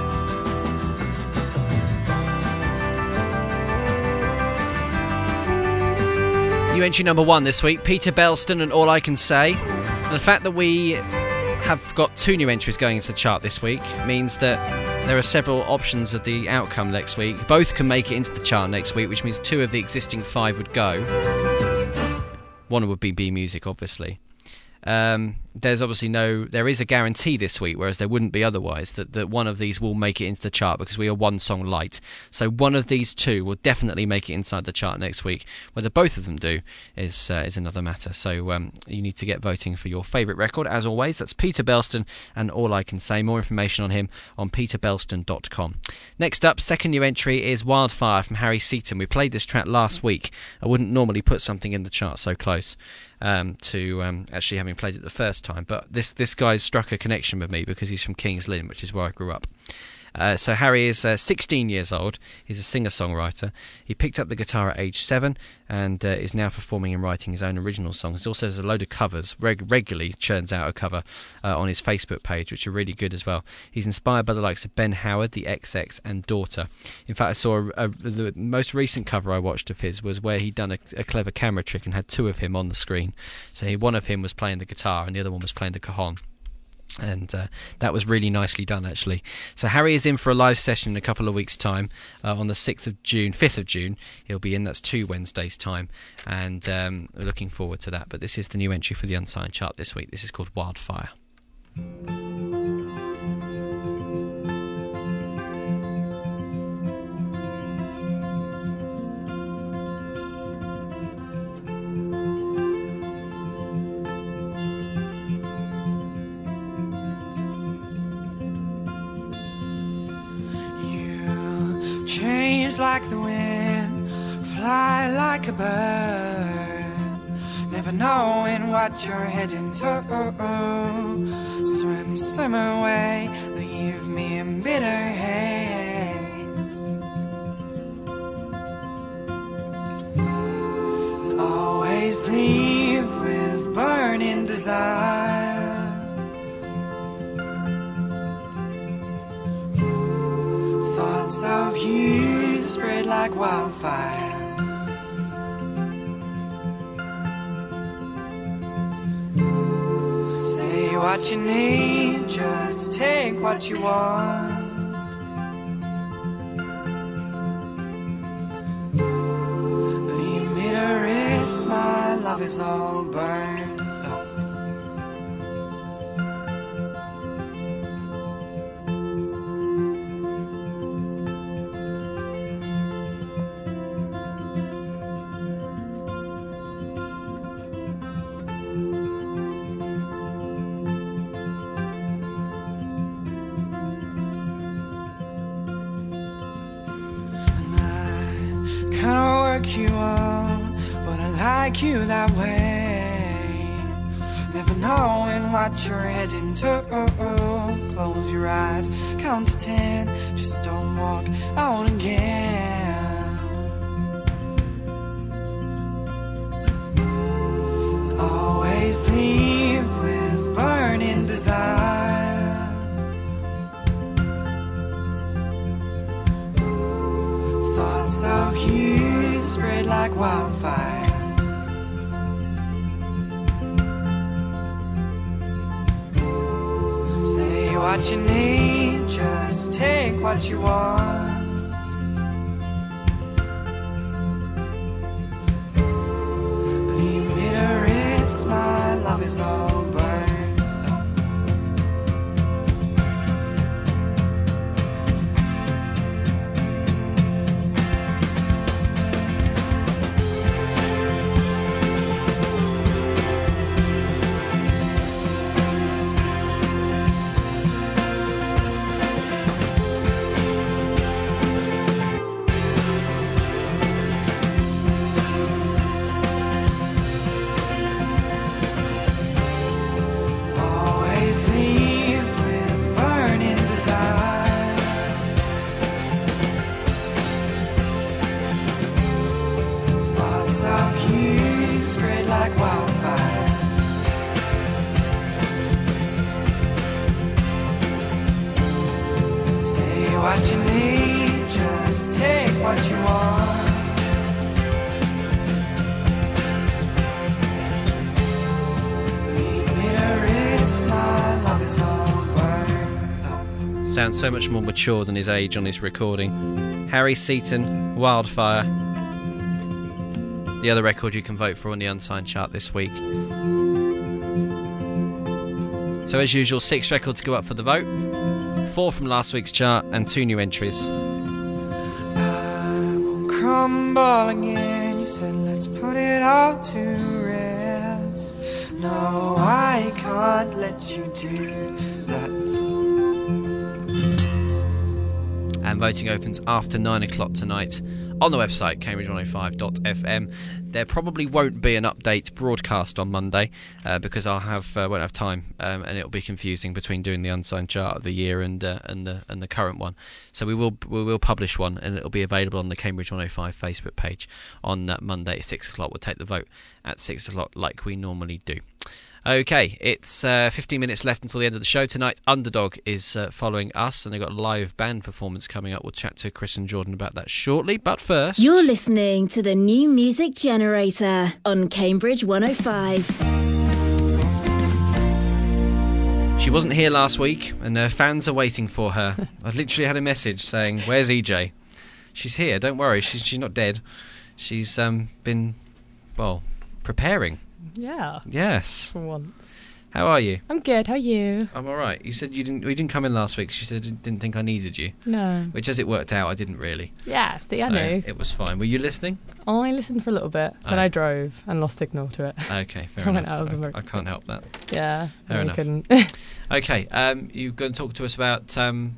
New entry number 1 this week, Peter Belston and All I Can Say. The fact that we have got 2 new entries going into the chart this week means that there are several options of the outcome next week. Both can make it into the chart next week, which means 2 of the existing 5 would go. One would be B Music, obviously. There's obviously there is a guarantee this week, whereas there wouldn't be otherwise, that one of these will make it into the chart because we are one song light. So one of these 2 will definitely make it inside the chart next week. Whether both of them do is another matter. So you need to get voting for your favourite record. As always, that's Peter Belston and All I Can Say. More information on him on peterbelston.com. Next up, second new entry is Wildfire from Harry Seaton. We played this track last week. I wouldn't normally put something in the chart so close to actually having played it the first time, but this guy's struck a connection with me because he's from King's Lynn, which is where I grew up. So Harry is 16 years old. He's a singer-songwriter. He picked up the guitar at age 7 and is now performing and writing his own original songs. He also has a load of covers, regularly churns out a cover on his Facebook page, which are really good as well. He's inspired by the likes of Ben Howard, The XX and Daughter. In fact, I saw the most recent cover I watched of his was where he'd done a clever camera trick and had 2 of him on the screen. So one of him was playing the guitar and the other one was playing the cajon. And that was really nicely done, actually. So Harry is in for a live session in a couple of weeks' time on the 5th of June. He'll be in. That's 2 Wednesdays' time. And we're looking forward to that. But this is the new entry for the Unsigned chart this week. This is called Wildfire. Change like the wind, fly like a bird, never knowing what you're heading to. Swim away, leave me in bitter haze. Always leave with burning desire. Thoughts of you spread like wildfire. Say what you need, just take what you want. Leave me to rest, my love is all burned up. You on, but I like you that way. Never knowing what you're heading to. Close your eyes, count to 10. Just don't walk out again. Always leave with burning desire. Thoughts of you spread like wildfire. Say what you need, just take what you want. Leave me to rest, my love is all burned. of you spread like wildfire. Say what you need, just take what you want. Leave me to rinse my love is all burned up. Sounds so much more mature than his age on his recording. Harry Seaton, Wildfire. The other record you can vote for on the Unsigned chart this week. So as usual, 6 records go up for the vote. 4 from last week's chart and 2 new entries. Crumbling in, you said let's put it all to rest. No, I can't let you do that. And voting opens after 9 o'clock tonight on the website cambridge105.fm. There probably won't be an update broadcast on Monday because I'll won't have time, and it'll be confusing between doing the Unsigned chart of the year and the current one. So we will publish one, and it'll be available on the Cambridge 105 Facebook page on Monday at 6 o'clock. We'll take the vote at 6 o'clock like we normally do. Okay, it's 15 minutes left until the end of the show tonight. Underdog is following us, and they've got a live band performance coming up. We'll chat to Chris and Jordan about that shortly, but first... You're listening to the New Music Generator on Cambridge 105. She wasn't here last week, and her fans are waiting for her. I literally had a message saying, "Where's EJ?" She's here, don't worry, she's not dead. She's been, well, preparing. Yeah. Yes. For once. How are you? I'm good. How are you? I'm all right. You said you didn't come in last week. She said you didn't think I needed you. No. Which, as it worked out, I didn't really. Yeah, see, I So knew. it was fine. Were you listening? I listened for a little bit, then I drove and lost signal to it. Okay, fair I went enough. out of the I can't help that. Yeah, fair I enough. couldn't. Okay, you're going to talk to us about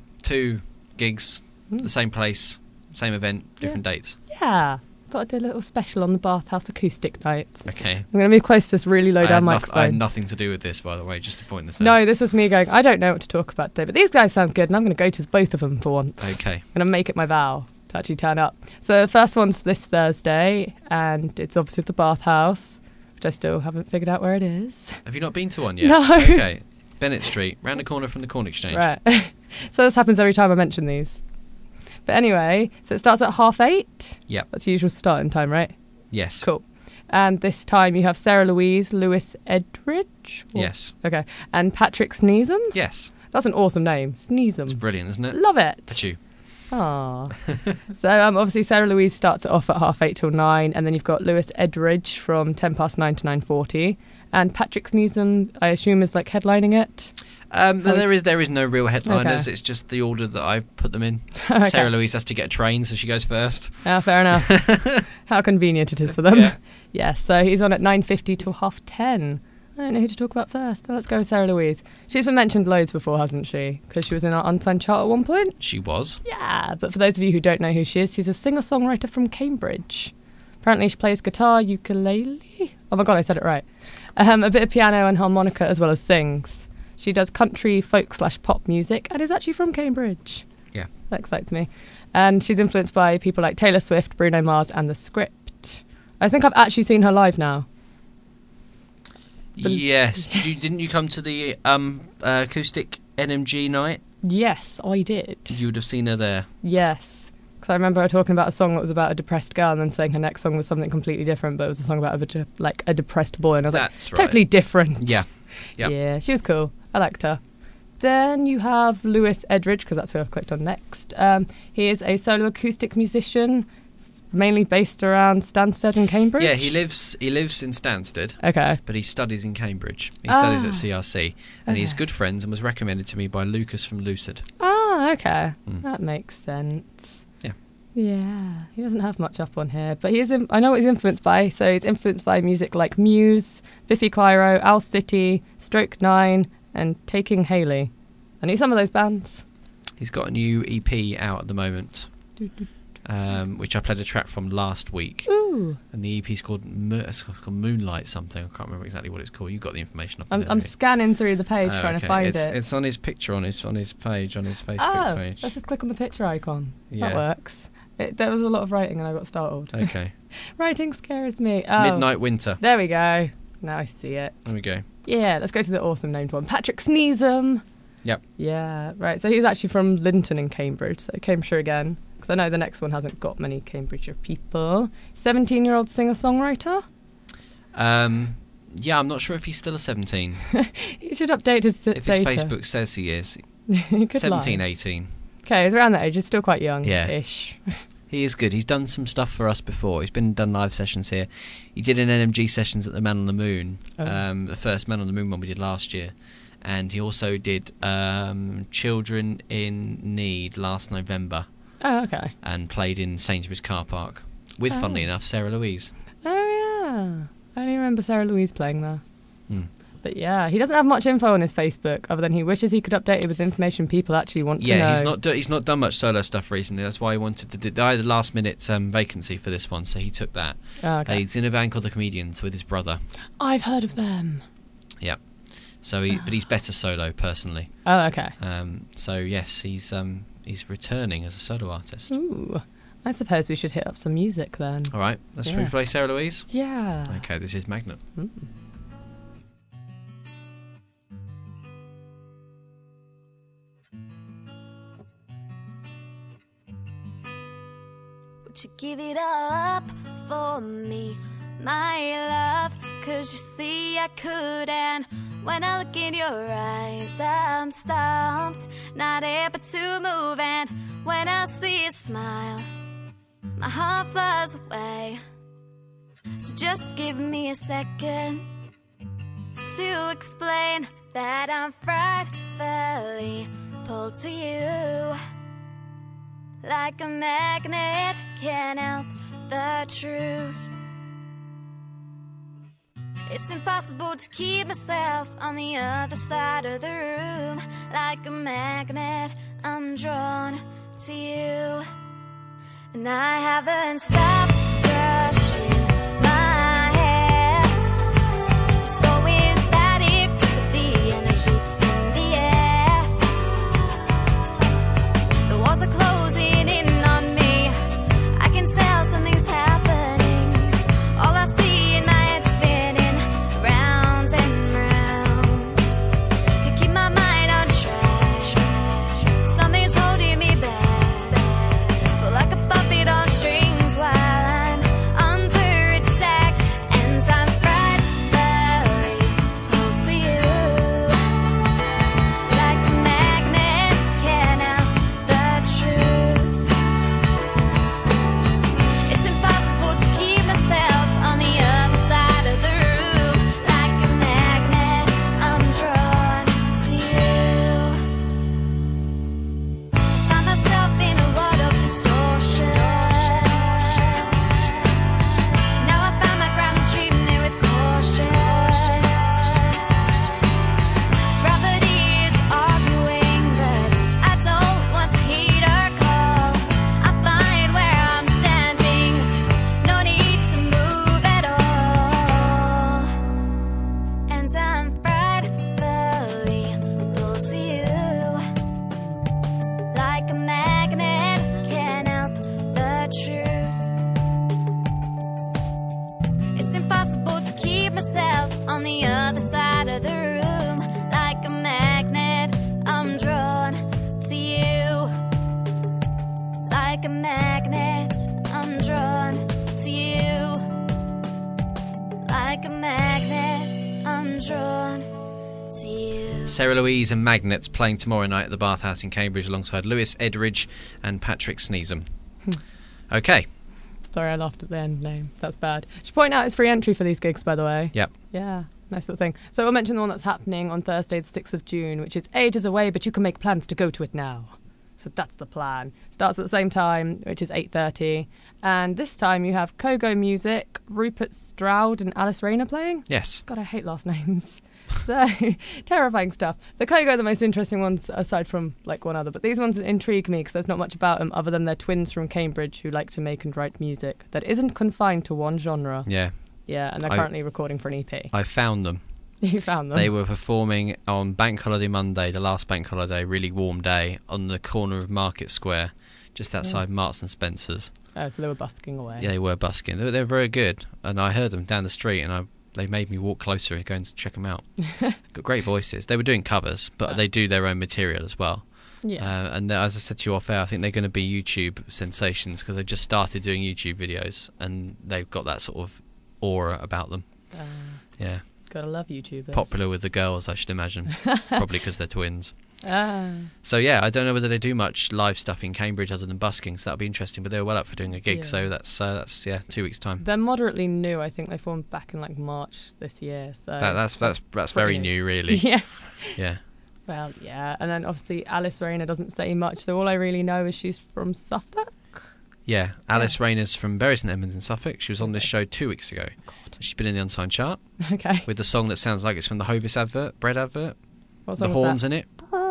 2 gigs, the same place, same event, different dates. Yeah. Thought I'd do a little special on the Bathhouse acoustic nights. Okay. I'm going to move close to this really low down microphone. I had nothing to do with this, by the way, just to point this out. No, this was me going, I don't know what to talk about today, but these guys sound good, and I'm going to go to both of them for once. Okay. I'm going to make it my vow to actually turn up. So the first one's this Thursday, and it's obviously at the Bathhouse, which I still haven't figured out where it is. Have you not been to one yet? No. Okay. Bennett Street, round the corner from the Corn Exchange. Right. So this happens every time I mention these. But anyway, so it starts at 8:30. Yep. That's the usual starting time, right? Yes. Cool. And this time you have Sarah Louise, Lewis Edridge? Yes. Okay. And Patrick Sneesham? Yes. That's an awesome name. Sneesham. It's brilliant, isn't it? Love it. That's you. Aww. So obviously Sarah Louise starts it off at 8:30 till 9, and then you've got Lewis Edridge from 9:10 to 9:40. And Patrick Sneesham, I assume, is like headlining it. There is no real headliners. Okay. It's just the order that I put them in. Okay. Sarah Louise has to get a train, so she goes first. Ah, fair enough. How convenient it is for them. Yeah. Yes, so he's on at 9:50 till 10:30. I don't know who to talk about first. So let's go with Sarah Louise. She's been mentioned loads before, hasn't she? Because she was in our Unsigned chart at one point. She was. Yeah, but for those of you who don't know who she is, she's a singer-songwriter from Cambridge. Apparently she plays guitar, ukulele. Oh my God, I said it right. A bit of piano and harmonica, as well as sings. She does country, folk/pop music, and is actually from Cambridge. Yeah. That excites me. And she's influenced by people like Taylor Swift, Bruno Mars, and The Script. I think I've actually seen her live now. Yes. Didn't you come to the acoustic NMG night? Yes, I did. You would have seen her there. Yes. Because I remember her talking about a song that was about a depressed girl, and then saying her next song was something completely different, but it was a song about a depressed boy, and I was That's like, right. totally different. Yeah. Yep. Yeah, she was cool. I liked her. Then you have Lewis Edridge, because that's who I've clicked on next. He is a solo acoustic musician, mainly based around Stansted and Cambridge. Yeah, he lives in Stansted. Okay. But he studies in Cambridge. He studies at CRC, and Okay. he's good friends and was recommended to me by Lucas from Lucid. Ah, okay. That makes sense. Yeah. Yeah, he doesn't have much up on here, but I know what he's influenced by. So he's influenced by music like Muse, Biffy Clyro, Owl City, Stroke 9, and Taking Haley. I knew some of those bands. He's got a new EP out at the moment, which I played a track from last week. Ooh. And the EP's called Moonlight something. I can't remember exactly what it's called. You've got the information up I'm there. scanning through the page trying to find it. It's on his picture on his page, on his Facebook Oh, page. let's just click on the picture icon. Yeah. That works. There was a lot of writing and I got startled. Okay. Writing scares me. Oh, Midnight Winter. there we go. Now I see it. There we go. Yeah, let's go to the awesome named one. Patrick Sneesham. Yep. Yeah, right. So he's actually from Linton in Cambridge, so Cambridgeshire again. Because I know the next one hasn't got many Cambridgeshire people. 17-year-old singer-songwriter. Yeah, I'm not sure if he's still a 17. He should update his If data. his Facebook says he is. He could 17, lie. 18. Okay, he's around that age. He's still quite young. Yeah. Ish. He is good. He's done some stuff for us before. He's done live sessions here. He did an NMG sessions at the Man on the Moon, the first Man on the Moon one we did last year. And he also did Children in Need last November. Oh, okay. And played in Sainsbury's car park with, funnily enough, Sarah Louise. Oh, yeah. I only remember Sarah Louise playing there. Hmm. But yeah, he doesn't have much info on his Facebook other than he wishes he could update it with information people actually want to know. Yeah, he's not done much solo stuff recently. That's why he wanted to do. I had a last minute vacancy for this one, so he took that. Oh, okay. He's in a band called The Comedians with his brother. I've heard of them. Yeah. So but he's better solo personally. Oh, okay. So yes, he's returning as a solo artist. Ooh. I suppose we should hit up some music then. All right, let's play Sarah Louise. Yeah. Okay, this is Magnet. Would you give it up for me, my love? 'Cause you see I couldn't. When I look in your eyes, I'm stumped, not able to move. And when I see you smile, my heart flies away. So just give me a second to explain that I'm frightfully pulled to you. Like a magnet, can't help the truth. It's impossible to keep myself on the other side of the room. Like a magnet, I'm drawn to you. And I haven't stopped brushing my hair. It's going static 'cause of the energy in the air. The walls are closing in on me. I can tell something's happening. All I see in my head spinning round and round. Can keep my mind on track. Something's holding me back. Feel like a puppet on strings while I'm under attack. And I'm frightfully pulled to you. Like a magnet, can't help the truth. It's impossible to keep myself on the other side of the room. Like a magnet, I'm drawn to you. Find myself in a world of distortion. Now I find my ground and treating it with caution. Gravity is arguing, but I don't want to heed her call. I find where I'm standing, no need to move at all. And I'm frightfully pulled to you. Like a magnet, can't help the truth. It's impossible to keep myself on the other side of the room. Like a magnet, I'm drawn to you. Like a magnet, I'm drawn to you. Like a magnet, I'm drawn to you. Sarah Louise and Magnets playing tomorrow night at the Bathhouse in Cambridge alongside Lewis Edridge and Patrick Sneesham. Okay. Sorry, I laughed at the end name. That's bad. Should point out it's free entry for these gigs, by the way. Yep. Yeah, nice little thing. So we'll mention the one that's happening on Thursday, the 6th of June, which is ages away, but you can make plans to go to it now. So that's the plan. Starts at the same time, which is 8:30. And this time you have Kogo Music, Rupert Stroud and Alice Rayner playing. Yes. God, I hate last names. So, terrifying stuff. The Kogo are the most interesting ones, aside from, like, one other. But these ones intrigue me because there's not much about them other than they're twins from Cambridge who like to make and write music that isn't confined to one genre. Yeah. Yeah, and they're currently recording for an EP. I found them. You found them? They were performing on Bank Holiday Monday, the last Bank Holiday, really warm day, on the corner of Market Square, just outside Marks and Spencer's. Oh, so they were busking away. Yeah, they were busking. They're very good, and I heard them down the street, and they made me walk closer and go and check them out. Got great voices. They were doing covers, but they do their own material as well. Yeah. And as I said to you off air, I think they're going to be YouTube sensations because they've just started doing YouTube videos, and they've got that sort of aura about them. Yeah. Gotta love YouTubers. Popular with the girls, I should imagine. Probably because they're twins. Ah. So yeah, I don't know whether they do much live stuff in Cambridge other than busking, so that'll be interesting. But they were well up for doing a gig, so that's 2 weeks' time. They're moderately new. I think they formed back in like March this year. So that's very new, really. Yeah. Yeah. Well, yeah, and then obviously Alice Rayner doesn't say much, so all I really know is she's from Suffolk. Yeah, Alice Rayner's from Bury St Edmunds in Suffolk. She was on this show 2 weeks ago. She's been in the Unsigned chart. Okay. With the song that sounds like it's from the Hovis bread advert. What song the is horns that? in it.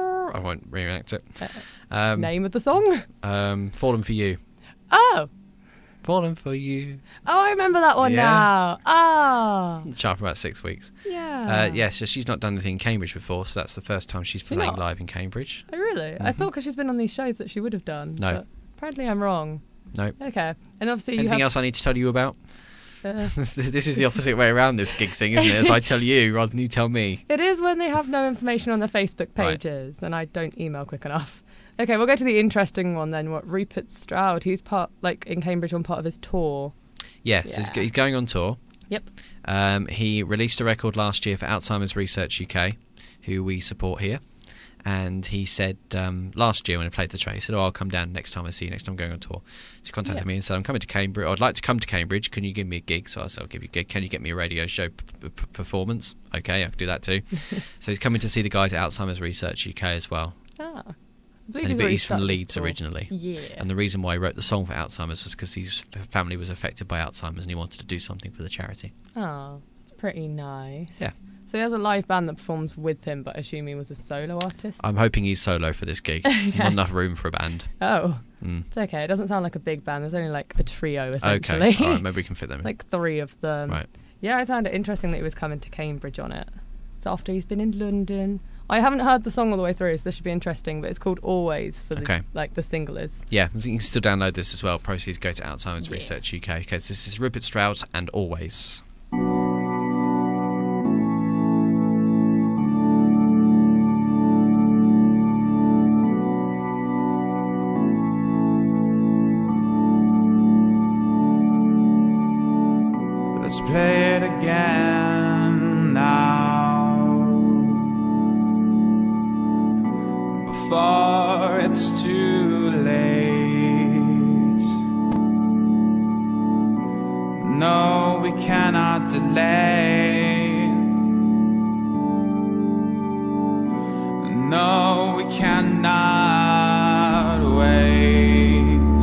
I won't reenact it. Name of the song? Fallen for You. Oh. Fallen for You. Oh, I remember that one now. Ah. Chart for about 6 weeks. Yeah. So she's not done anything in Cambridge before, so that's the first time she's playing live in Cambridge. Oh, really? I thought because she's been on these shows that she would have done. No. But apparently I'm wrong. No. Okay. And obviously anything else I need to tell you about? This is the opposite way around, this gig thing, isn't it? As I tell you rather than you tell me. It is when they have no information on their Facebook pages, and I don't email quick enough. Okay, we'll go to the interesting one then. Rupert Stroud, he's in Cambridge on part of his tour. Yes, he's going on tour. Yep. He released a record last year for Alzheimer's Research UK, who we support here. And he said last year when I played the track, he said, I'll come down next time I see you, next time I'm going on tour. So he contacted me and said, I'm coming to Cambridge. I'd like to come to Cambridge. Can you give me a gig? So I said, I'll give you a gig. Can you get me a radio show performance? Okay, I can do that too. So he's coming to see the guys at Alzheimer's Research UK as well. Ah. But he's from Leeds originally. Yeah. And the reason why he wrote the song for Alzheimer's was because his family was affected by Alzheimer's and he wanted to do something for the charity. Oh, it's pretty nice. Yeah. So he has a live band that performs with him, but I assume he was a solo artist? I'm hoping he's solo for this gig. Not enough room for a band. Oh. It's okay. It doesn't sound like a big band. There's only like a trio, essentially. Okay, all right, maybe we can fit them in. Like 3 of them. Right. Yeah, I found it interesting that he was coming to Cambridge on it. It's after he's been in London. I haven't heard the song all the way through, so this should be interesting, but it's called Always for the single is. Yeah, I think you can still download this as well. Proceeds go to Alzheimer's Research UK. Okay, so this is Rupert Stroud and Always. Let's play it again now, before it's too late. No, we cannot delay. No, we cannot wait.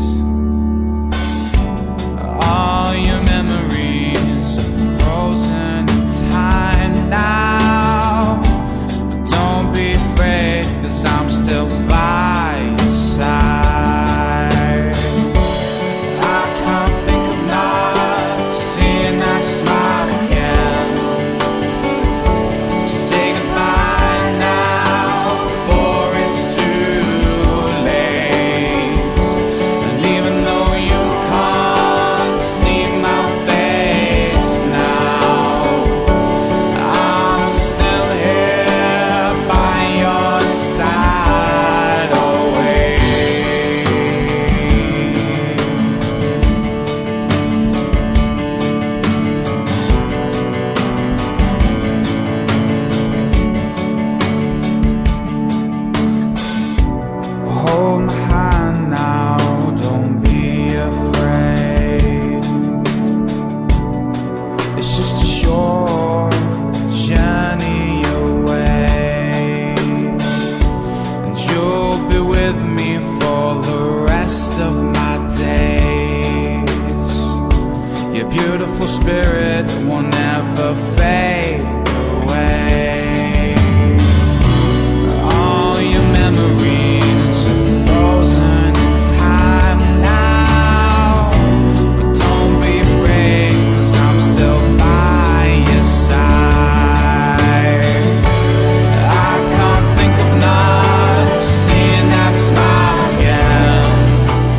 All your memories are frozen in time now. But don't be afraid, 'cause I'm still by your side. I can't think of not seeing that smile again. Say goodbye now before it's too late. And even though you can't see my face now, I'm still here by your side always. Hold my hand now, don't be afraid. It's just a short journey away, and you'll be with me for the rest of my days. Your beautiful spirit will never fade away. All your memories are frozen in time now. But don't be afraid, 'cause I'm still by your side. I can't think of not seeing that smile again.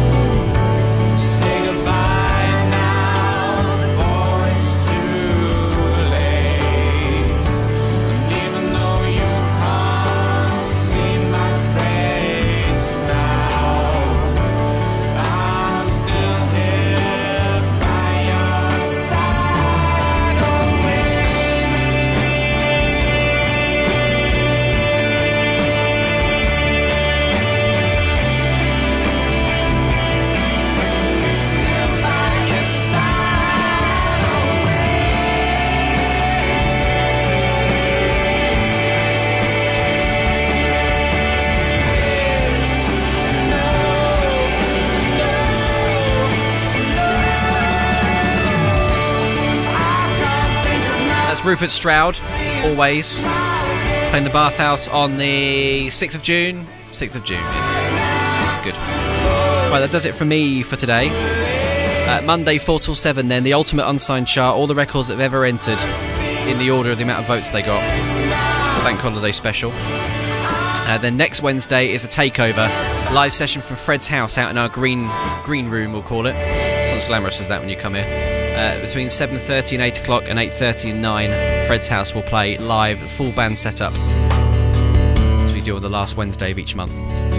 Rupert Stroud, always. Playing the Bathhouse on the 6th of June. 6th of June, yes. Good. Right, that does it from me for today. Monday 4 till 7 then, the Ultimate Unsigned Chart, all the records that have ever entered in the order of the amount of votes they got. Bank holiday special. Then next Wednesday is a takeover, live session from Fred's house out in our green room, we'll call it. It's not as glamorous as that when you come here. Between 7:30 and 8 o'clock and 8:30 and 9, Fred's house will play live, full band setup, as we do on the last Wednesday of each month.